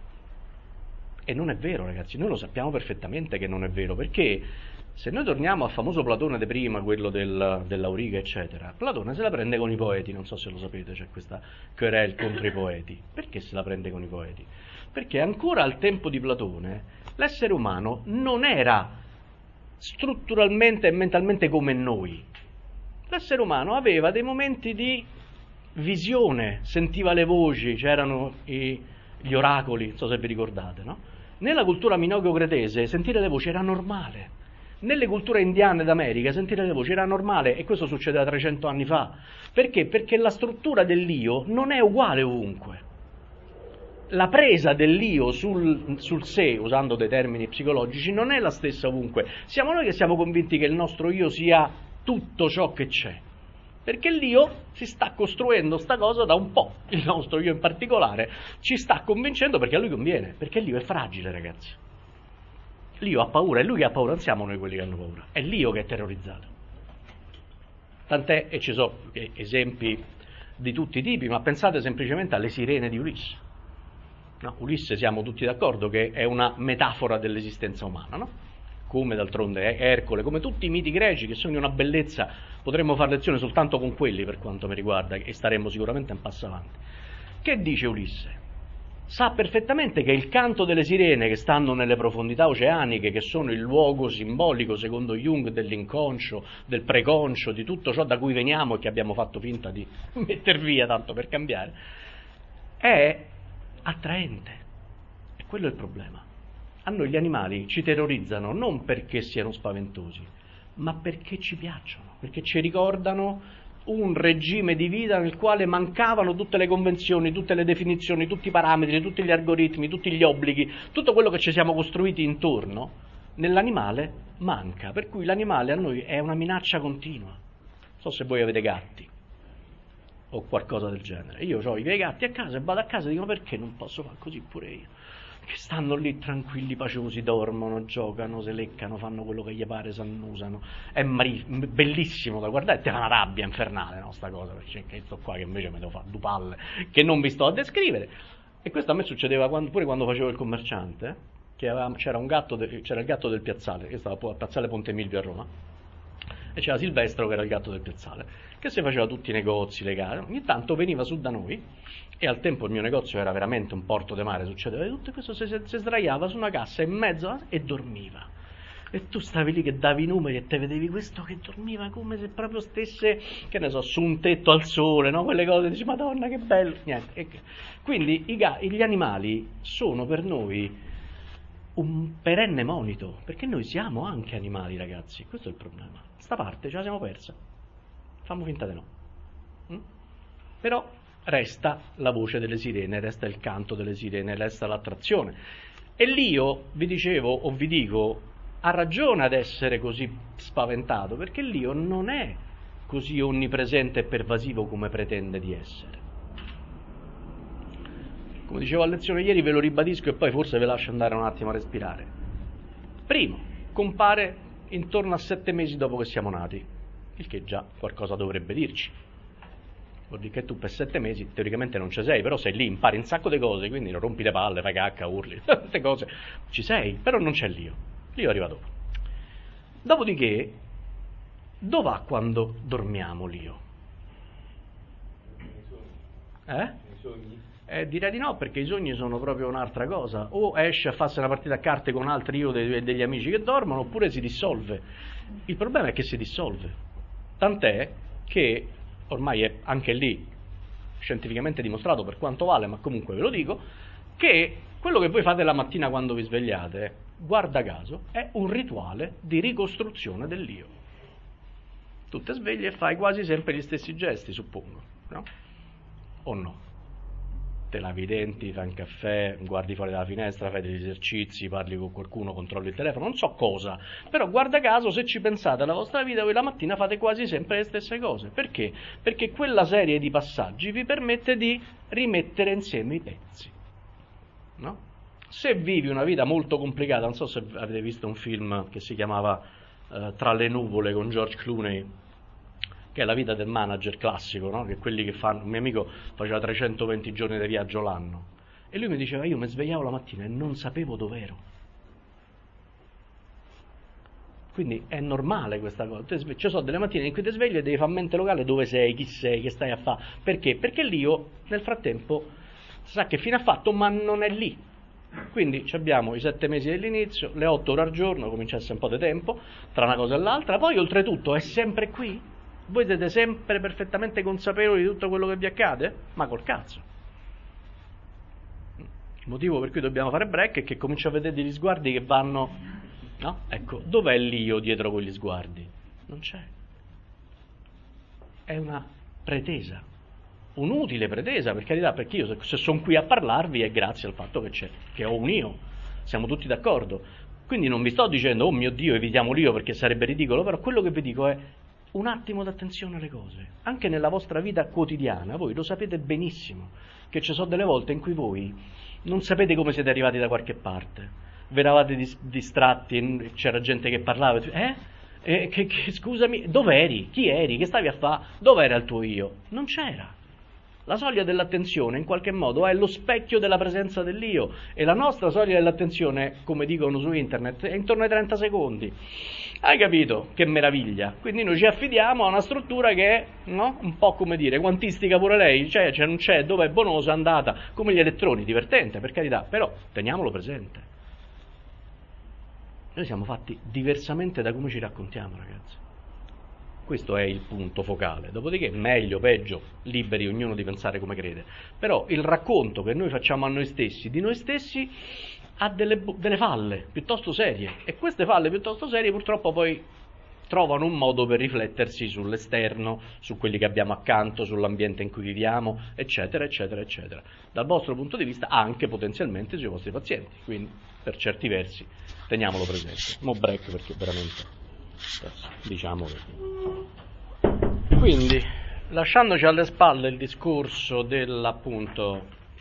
E non è vero, ragazzi, noi lo sappiamo perfettamente che non è vero, perché se noi torniamo al famoso Platone di prima, quello dell'Auriga, eccetera, Platone se la prende con i poeti, non so se lo sapete, c'è questa querela contro i poeti. Perché se la prende con i poeti? Perché ancora al tempo di Platone l'essere umano non era strutturalmente e mentalmente come noi. L'essere umano aveva dei momenti di visione, sentiva le voci, c'erano gli oracoli, non so se vi ricordate, no? Nella cultura minoico-cretese sentire le voci era normale. Nelle culture indiane d'America sentire le voci era normale, e questo succedeva 300 anni fa. Perché? Perché la struttura dell'io non è uguale ovunque. La presa dell'io sul sé, usando dei termini psicologici, non è la stessa ovunque. Siamo noi che siamo convinti che il nostro io sia tutto ciò che c'è. Perché l'io si sta costruendo sta cosa da un po', il nostro io in particolare ci sta convincendo perché a lui conviene, perché l'io è fragile, ragazzi. L'io ha paura, è lui che ha paura, non siamo noi quelli che hanno paura, è l'io che è terrorizzato. Tant'è, e ci sono esempi di tutti i tipi, ma pensate semplicemente alle sirene di Ulisse. No, Ulisse siamo tutti d'accordo che è una metafora dell'esistenza umana, no? Come d'altronde Ercole, come tutti i miti greci che sono di una bellezza, potremmo fare lezione soltanto con quelli per quanto mi riguarda e staremmo sicuramente un passo avanti. Che dice Ulisse? Sa perfettamente che il canto delle sirene che stanno nelle profondità oceaniche, che sono il luogo simbolico secondo Jung dell'inconscio, del preconscio, di tutto ciò da cui veniamo e che abbiamo fatto finta di metter via tanto per cambiare, è attraente. E quello è il problema. A noi gli animali ci terrorizzano non perché siano spaventosi, ma perché ci piacciono, perché ci ricordano un regime di vita nel quale mancavano tutte le convenzioni, tutte le definizioni, tutti i parametri, tutti gli algoritmi, tutti gli obblighi, tutto quello che ci siamo costruiti intorno, nell'animale manca, per cui l'animale a noi è una minaccia continua. Non so se voi avete gatti o qualcosa del genere. Io ho i miei gatti a casa e vado a casa e dico: perché non posso fare così pure io? Che stanno lì tranquilli, paciosi, dormono, giocano, se leccano, fanno quello che gli pare, s'annusano. È bellissimo da guardare, te fa una rabbia infernale, no, sta cosa, perché c'è sto qua che invece mi devo fare due palle, che non vi sto a descrivere. E questo a me succedeva pure quando facevo il commerciante, che c'era il gatto del piazzale, che stava al piazzale Ponte Milvio a Roma, e c'era Silvestro che era il gatto del piazzale, che si faceva tutti i negozi, le gare, ogni tanto veniva su da noi, e al tempo il mio negozio era veramente un porto de mare, succedeva di tutto, e questo si sdraiava su una cassa in mezzo e dormiva. E tu stavi lì che davi i numeri e te vedevi questo che dormiva come se proprio stesse, che ne so, su un tetto al sole, no? Quelle cose, dici: Madonna che bello, niente. Quindi gli animali sono per noi un perenne monito, perché noi siamo anche animali, ragazzi, questo è il problema. Sta parte ce la siamo persa, fammo finta di no. Però resta la voce delle sirene, resta il canto delle sirene, resta l'attrazione. E l'io, vi dicevo o vi dico, ha ragione ad essere così spaventato, perché l'io non è così onnipresente e pervasivo come pretende di essere. Come dicevo a lezione ieri, ve lo ribadisco e poi forse ve lascio andare un attimo a respirare. Primo, compare intorno a 7 mesi dopo che siamo nati, il che già qualcosa dovrebbe dirci. Vuol dire che tu per 7 mesi teoricamente non ci sei, però sei lì, impari un sacco di cose, quindi non rompi le palle, fai cacca, urli, queste cose, ci sei, però non c'è l'io. L'io arriva dopo. Dopodiché, dov'è quando dormiamo l'io? Nei sogni? Direi di no, perché i sogni sono proprio un'altra cosa. O esce a farsi una partita a carte con altri io degli amici che dormono, oppure si dissolve. Il problema è che si dissolve. Tant'è che ormai è anche lì scientificamente dimostrato, per quanto vale, ma comunque ve lo dico, che quello che voi fate la mattina quando vi svegliate, guarda caso, è un rituale di ricostruzione dell'io. Tu ti svegli e fai quasi sempre gli stessi gesti, suppongo, no? O no? Te lavi i denti, fai un caffè, guardi fuori dalla finestra, fai degli esercizi, parli con qualcuno, controlli il telefono, non so cosa, però guarda caso, se ci pensate alla vostra vita, voi la mattina fate quasi sempre le stesse cose. Perché? Perché quella serie di passaggi vi permette di rimettere insieme i pezzi, no? Se vivi una vita molto complicata, non so se avete visto un film che si chiamava Tra le nuvole con George Clooney, che è la vita del manager classico, no? Che quelli che fanno, un mio amico faceva 320 giorni di viaggio l'anno, e lui mi diceva, io mi svegliavo la mattina e non sapevo dov'ero. Quindi è normale questa cosa. Ci sono delle mattine in cui ti svegli e devi fare mente locale dove sei, chi sei, che stai a fare. Perché? Perché l'io nel frattempo sa che fine ha fatto, ma non è lì. Quindi abbiamo i 7 mesi dell'inizio, le 8 ore al giorno, cominciasse un po' di tempo, tra una cosa e l'altra, poi oltretutto è sempre qui. Voi siete sempre perfettamente consapevoli di tutto quello che vi accade? Ma col cazzo. Il motivo per cui dobbiamo fare break è che comincio a vedere degli sguardi che vanno... No? Ecco, dov'è l'io dietro quegli sguardi? Non c'è. È una pretesa, un'utile pretesa, per carità, perché io se sono qui a parlarvi è grazie al fatto che ho un io, siamo tutti d'accordo. Quindi non vi sto dicendo, oh mio Dio, evitiamo l'io perché sarebbe ridicolo, però quello che vi dico è un attimo d'attenzione alle cose. Anche nella vostra vita quotidiana, voi lo sapete benissimo, che ci sono delle volte in cui voi non sapete come siete arrivati da qualche parte. Vi eravate distratti, c'era gente che parlava, scusami, dov'eri? Chi eri? Che stavi a fare? Dov'era il tuo io? Non c'era. La soglia dell'attenzione in qualche modo è lo specchio della presenza dell'io, e la nostra soglia dell'attenzione, come dicono su internet, è intorno ai 30 secondi. Hai capito? Che meraviglia. Quindi noi ci affidiamo a una struttura che è, no? Un po' come dire, quantistica pure lei, c'è, non c'è, dove è Bonosa, è andata, come gli elettroni, divertente per carità, però teniamolo presente. Noi siamo fatti diversamente da come ci raccontiamo, ragazzi. Questo è il punto focale. Dopodiché, meglio, peggio, liberi ognuno di pensare come crede. Però il racconto che noi facciamo a noi stessi, di noi stessi, ha delle falle piuttosto serie. E queste falle piuttosto serie purtroppo poi trovano un modo per riflettersi sull'esterno, su quelli che abbiamo accanto, sull'ambiente in cui viviamo, eccetera, eccetera, eccetera. Dal vostro punto di vista anche potenzialmente sui vostri pazienti. Quindi, per certi versi, teniamolo presente. Mo break perché veramente diciamo che... Quindi, lasciandoci alle spalle il discorso dell'appunto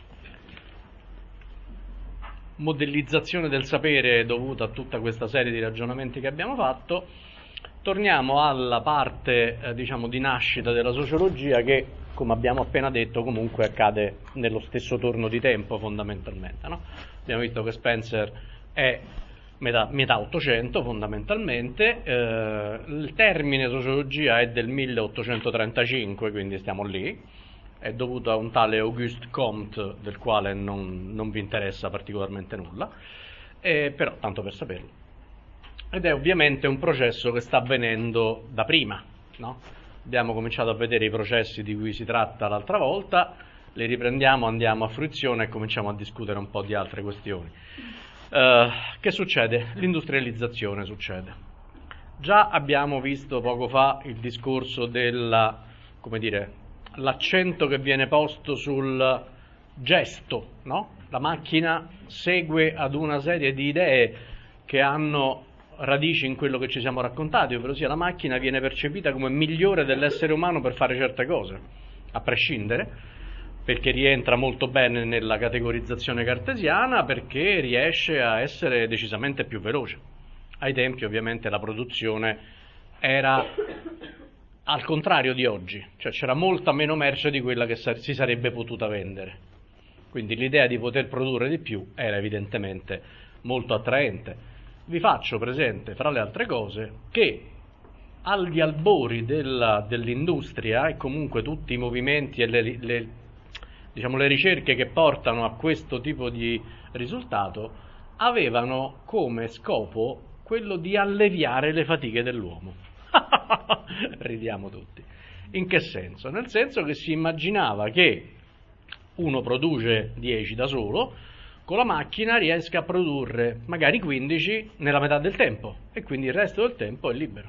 modellizzazione del sapere dovuta a tutta questa serie di ragionamenti che abbiamo fatto, torniamo alla parte diciamo di nascita della sociologia, che, come abbiamo appena detto, comunque accade nello stesso torno di tempo fondamentalmente, no? Abbiamo visto che Spencer è metà 800 fondamentalmente, il termine sociologia è del 1835, quindi stiamo lì, è dovuto a un tale Auguste Comte del quale non vi interessa particolarmente nulla, però tanto per saperlo. Ed è ovviamente un processo che sta avvenendo da prima, no? Abbiamo cominciato a vedere i processi di cui si tratta l'altra volta, li riprendiamo, andiamo a fruizione e cominciamo a discutere un po' di altre questioni. Che succede? L'industrializzazione succede. Già abbiamo visto poco fa il discorso della, come dire, l'accento che viene posto sul gesto, no? La macchina segue ad una serie di idee che hanno radici in quello che ci siamo raccontati, ovvero sia la macchina viene percepita come migliore dell'essere umano per fare certe cose, a prescindere, perché rientra molto bene nella categorizzazione cartesiana, perché riesce a essere decisamente più veloce. Ai tempi ovviamente la produzione era al contrario di oggi, cioè c'era molta meno merce di quella che si sarebbe potuta vendere, quindi l'idea di poter produrre di più era evidentemente molto attraente. Vi faccio presente, fra le altre cose, che agli albori dell'industria e comunque tutti i movimenti e le ricerche che portano a questo tipo di risultato avevano come scopo quello di alleviare le fatiche dell'uomo. Ridiamo tutti. In che senso? Nel senso che si immaginava che uno produce 10 da solo, con la macchina riesca a produrre magari 15 nella metà del tempo e quindi il resto del tempo è libero.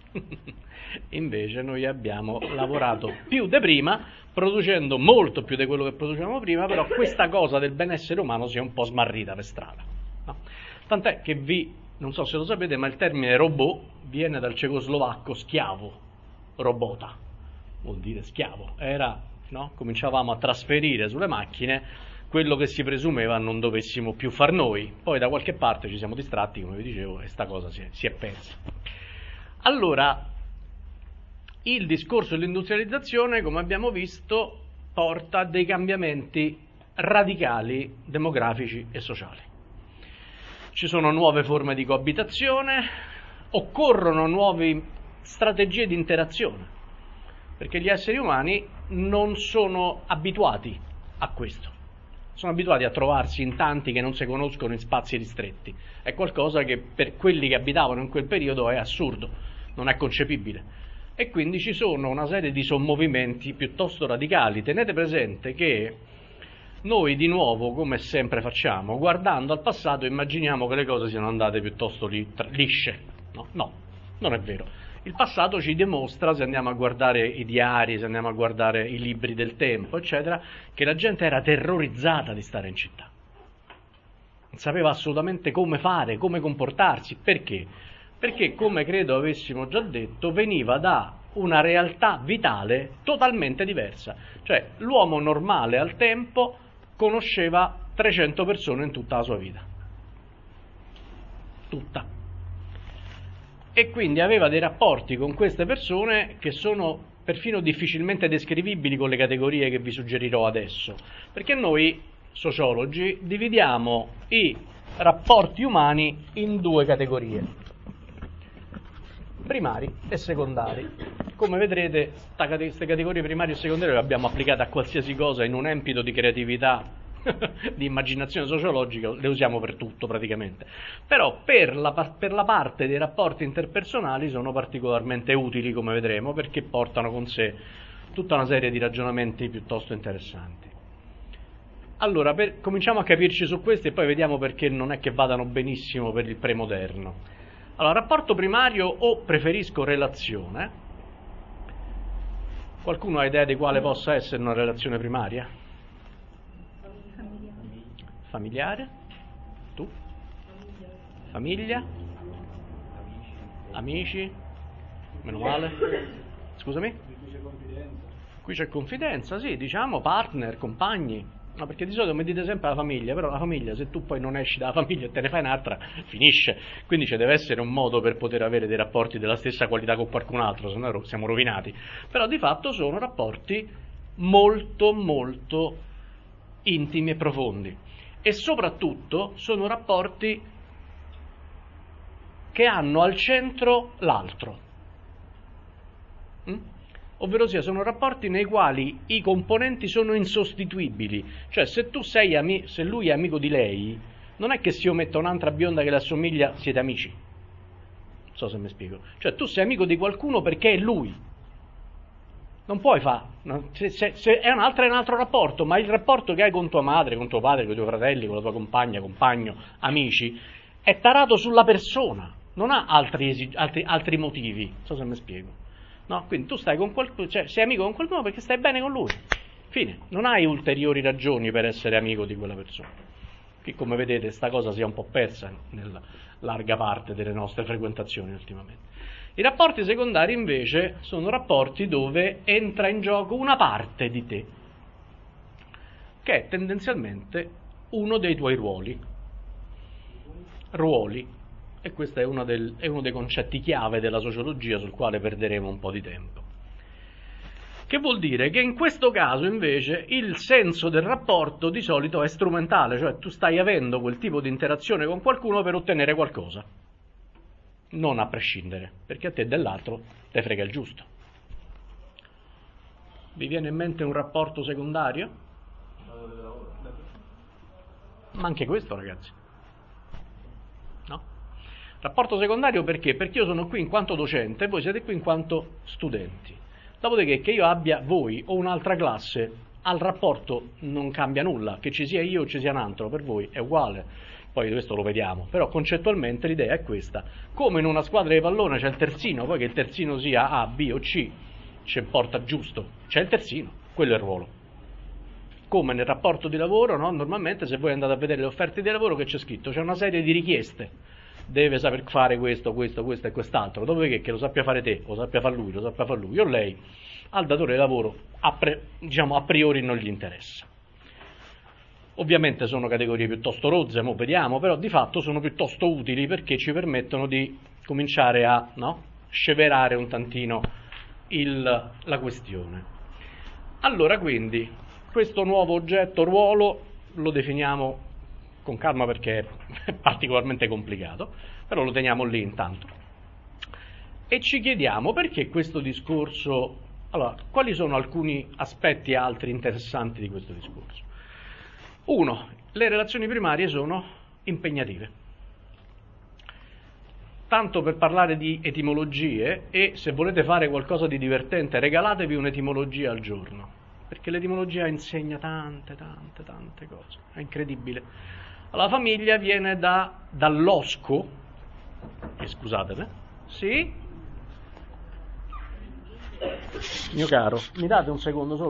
Invece noi abbiamo lavorato più di prima, producendo molto più di quello che producevamo prima, però questa cosa del benessere umano si è un po' smarrita per strada, no? Tant'è che non so se lo sapete, ma il termine robot viene dal cecoslovacco schiavo, robota, vuol dire schiavo, no? Cominciavamo a trasferire sulle macchine quello che si presumeva non dovessimo più far noi, poi da qualche parte ci siamo distratti, come vi dicevo, e sta cosa si è persa. Allora, il discorso dell'industrializzazione, come abbiamo visto, porta a dei cambiamenti radicali demografici e sociali. Ci sono nuove forme di coabitazione, occorrono nuove strategie di interazione, perché gli esseri umani non sono abituati a questo. Sono abituati a trovarsi in tanti che non si conoscono in spazi ristretti. È qualcosa che per quelli che abitavano in quel periodo è assurdo, non è concepibile. E quindi ci sono una serie di sommovimenti piuttosto radicali. Tenete presente che noi di nuovo, come sempre facciamo, guardando al passato immaginiamo che le cose siano andate piuttosto lisce. No, non è vero. Il passato ci dimostra, se andiamo a guardare i diari, se andiamo a guardare i libri del tempo, eccetera, che la gente era terrorizzata di stare in città. Non sapeva assolutamente come fare, come comportarsi. Perché? Perché, come credo avessimo già detto, veniva da una realtà vitale totalmente diversa. Cioè, l'uomo normale al tempo conosceva 300 persone in tutta la sua vita. Tutta. E quindi aveva dei rapporti con queste persone che sono perfino difficilmente descrivibili con le categorie che vi suggerirò adesso, perché noi sociologi dividiamo i rapporti umani in due categorie, primari e secondari. Come vedrete, queste categorie primarie e secondarie le abbiamo applicate a qualsiasi cosa in un empito di creatività, di immaginazione sociologica, le usiamo per tutto praticamente. Però per la parte dei rapporti interpersonali sono particolarmente utili, come vedremo, perché portano con sé tutta una serie di ragionamenti piuttosto interessanti. Allora, cominciamo a capirci su questi e poi vediamo perché non è che vadano benissimo per il premoderno. Allora, rapporto primario o preferisco relazione. Qualcuno ha idea di quale possa essere una relazione primaria? Familiare? Tu? Famiglia? Amici? Meno male? Scusami? Qui c'è confidenza, sì, diciamo partner, compagni. No, perché di solito mi dite sempre la famiglia, però la famiglia, se tu poi non esci dalla famiglia e te ne fai un'altra, finisce. Quindi ci deve essere un modo per poter avere dei rapporti della stessa qualità con qualcun altro, se no siamo rovinati. Però di fatto sono rapporti molto, molto intimi e profondi. E soprattutto sono rapporti che hanno al centro l'altro. Ovvero sia, sono rapporti nei quali i componenti sono insostituibili. Cioè, se lui è amico di lei, non è che se io metto un'altra bionda che le assomiglia, siete amici. Non so se mi spiego. Cioè, tu sei amico di qualcuno perché è lui. Non puoi fare. Se è un altro rapporto, ma il rapporto che hai con tua madre, con tuo padre, con i tuoi fratelli, con la tua compagna, compagno, amici, è tarato sulla persona. Non ha altri motivi. Non so se mi spiego. No? Quindi tu stai con qualcuno, cioè sei amico con qualcuno perché stai bene con lui. Fine. Non hai ulteriori ragioni per essere amico di quella persona. Qui, come vedete, sta cosa si è un po' persa nella larga parte delle nostre frequentazioni ultimamente. I rapporti secondari, invece, sono rapporti dove entra in gioco una parte di te, che è tendenzialmente uno dei tuoi ruoli. E questo è uno dei concetti chiave della sociologia sul quale perderemo un po' di tempo. Che vuol dire che in questo caso invece il senso del rapporto di solito è strumentale, cioè tu stai avendo quel tipo di interazione con qualcuno per ottenere qualcosa, non a prescindere, perché a te dell'altro te frega il giusto. Vi viene in mente un rapporto secondario? Ma anche questo, ragazzi. No? Rapporto secondario perché? Perché io sono qui in quanto docente e voi siete qui in quanto studenti. Dopodiché che io abbia voi o un'altra classe, al rapporto non cambia nulla, che ci sia io o ci sia un altro, per voi è uguale. Poi questo lo vediamo, però concettualmente l'idea è questa. Come in una squadra di pallone c'è il terzino, poi che il terzino sia A, B o C, ci importa giusto, c'è il terzino, quello è il ruolo. Come nel rapporto di lavoro, no? Normalmente se voi andate a vedere le offerte di lavoro che c'è scritto, c'è una serie di richieste, deve saper fare questo e quest'altro, dopodiché che lo sappia fare te, lo sappia fare lui o lei, al datore di lavoro a priori non gli interessa. Ovviamente sono categorie piuttosto rozze, mo vediamo, però di fatto sono piuttosto utili perché ci permettono di cominciare a sceverare un tantino la questione. Allora, quindi, questo nuovo oggetto ruolo lo definiamo con calma perché è particolarmente complicato, però lo teniamo lì intanto. E ci chiediamo perché questo discorso, allora, quali sono alcuni aspetti altri interessanti di questo discorso? Uno, le relazioni primarie sono impegnative. Tanto per parlare di etimologie, e se volete fare qualcosa di divertente, regalatevi un'etimologia al giorno, perché l'etimologia insegna tante cose, è incredibile. Allora, la famiglia viene dall'osco, e scusatemi, sì? Mio caro, mi date un secondo solo?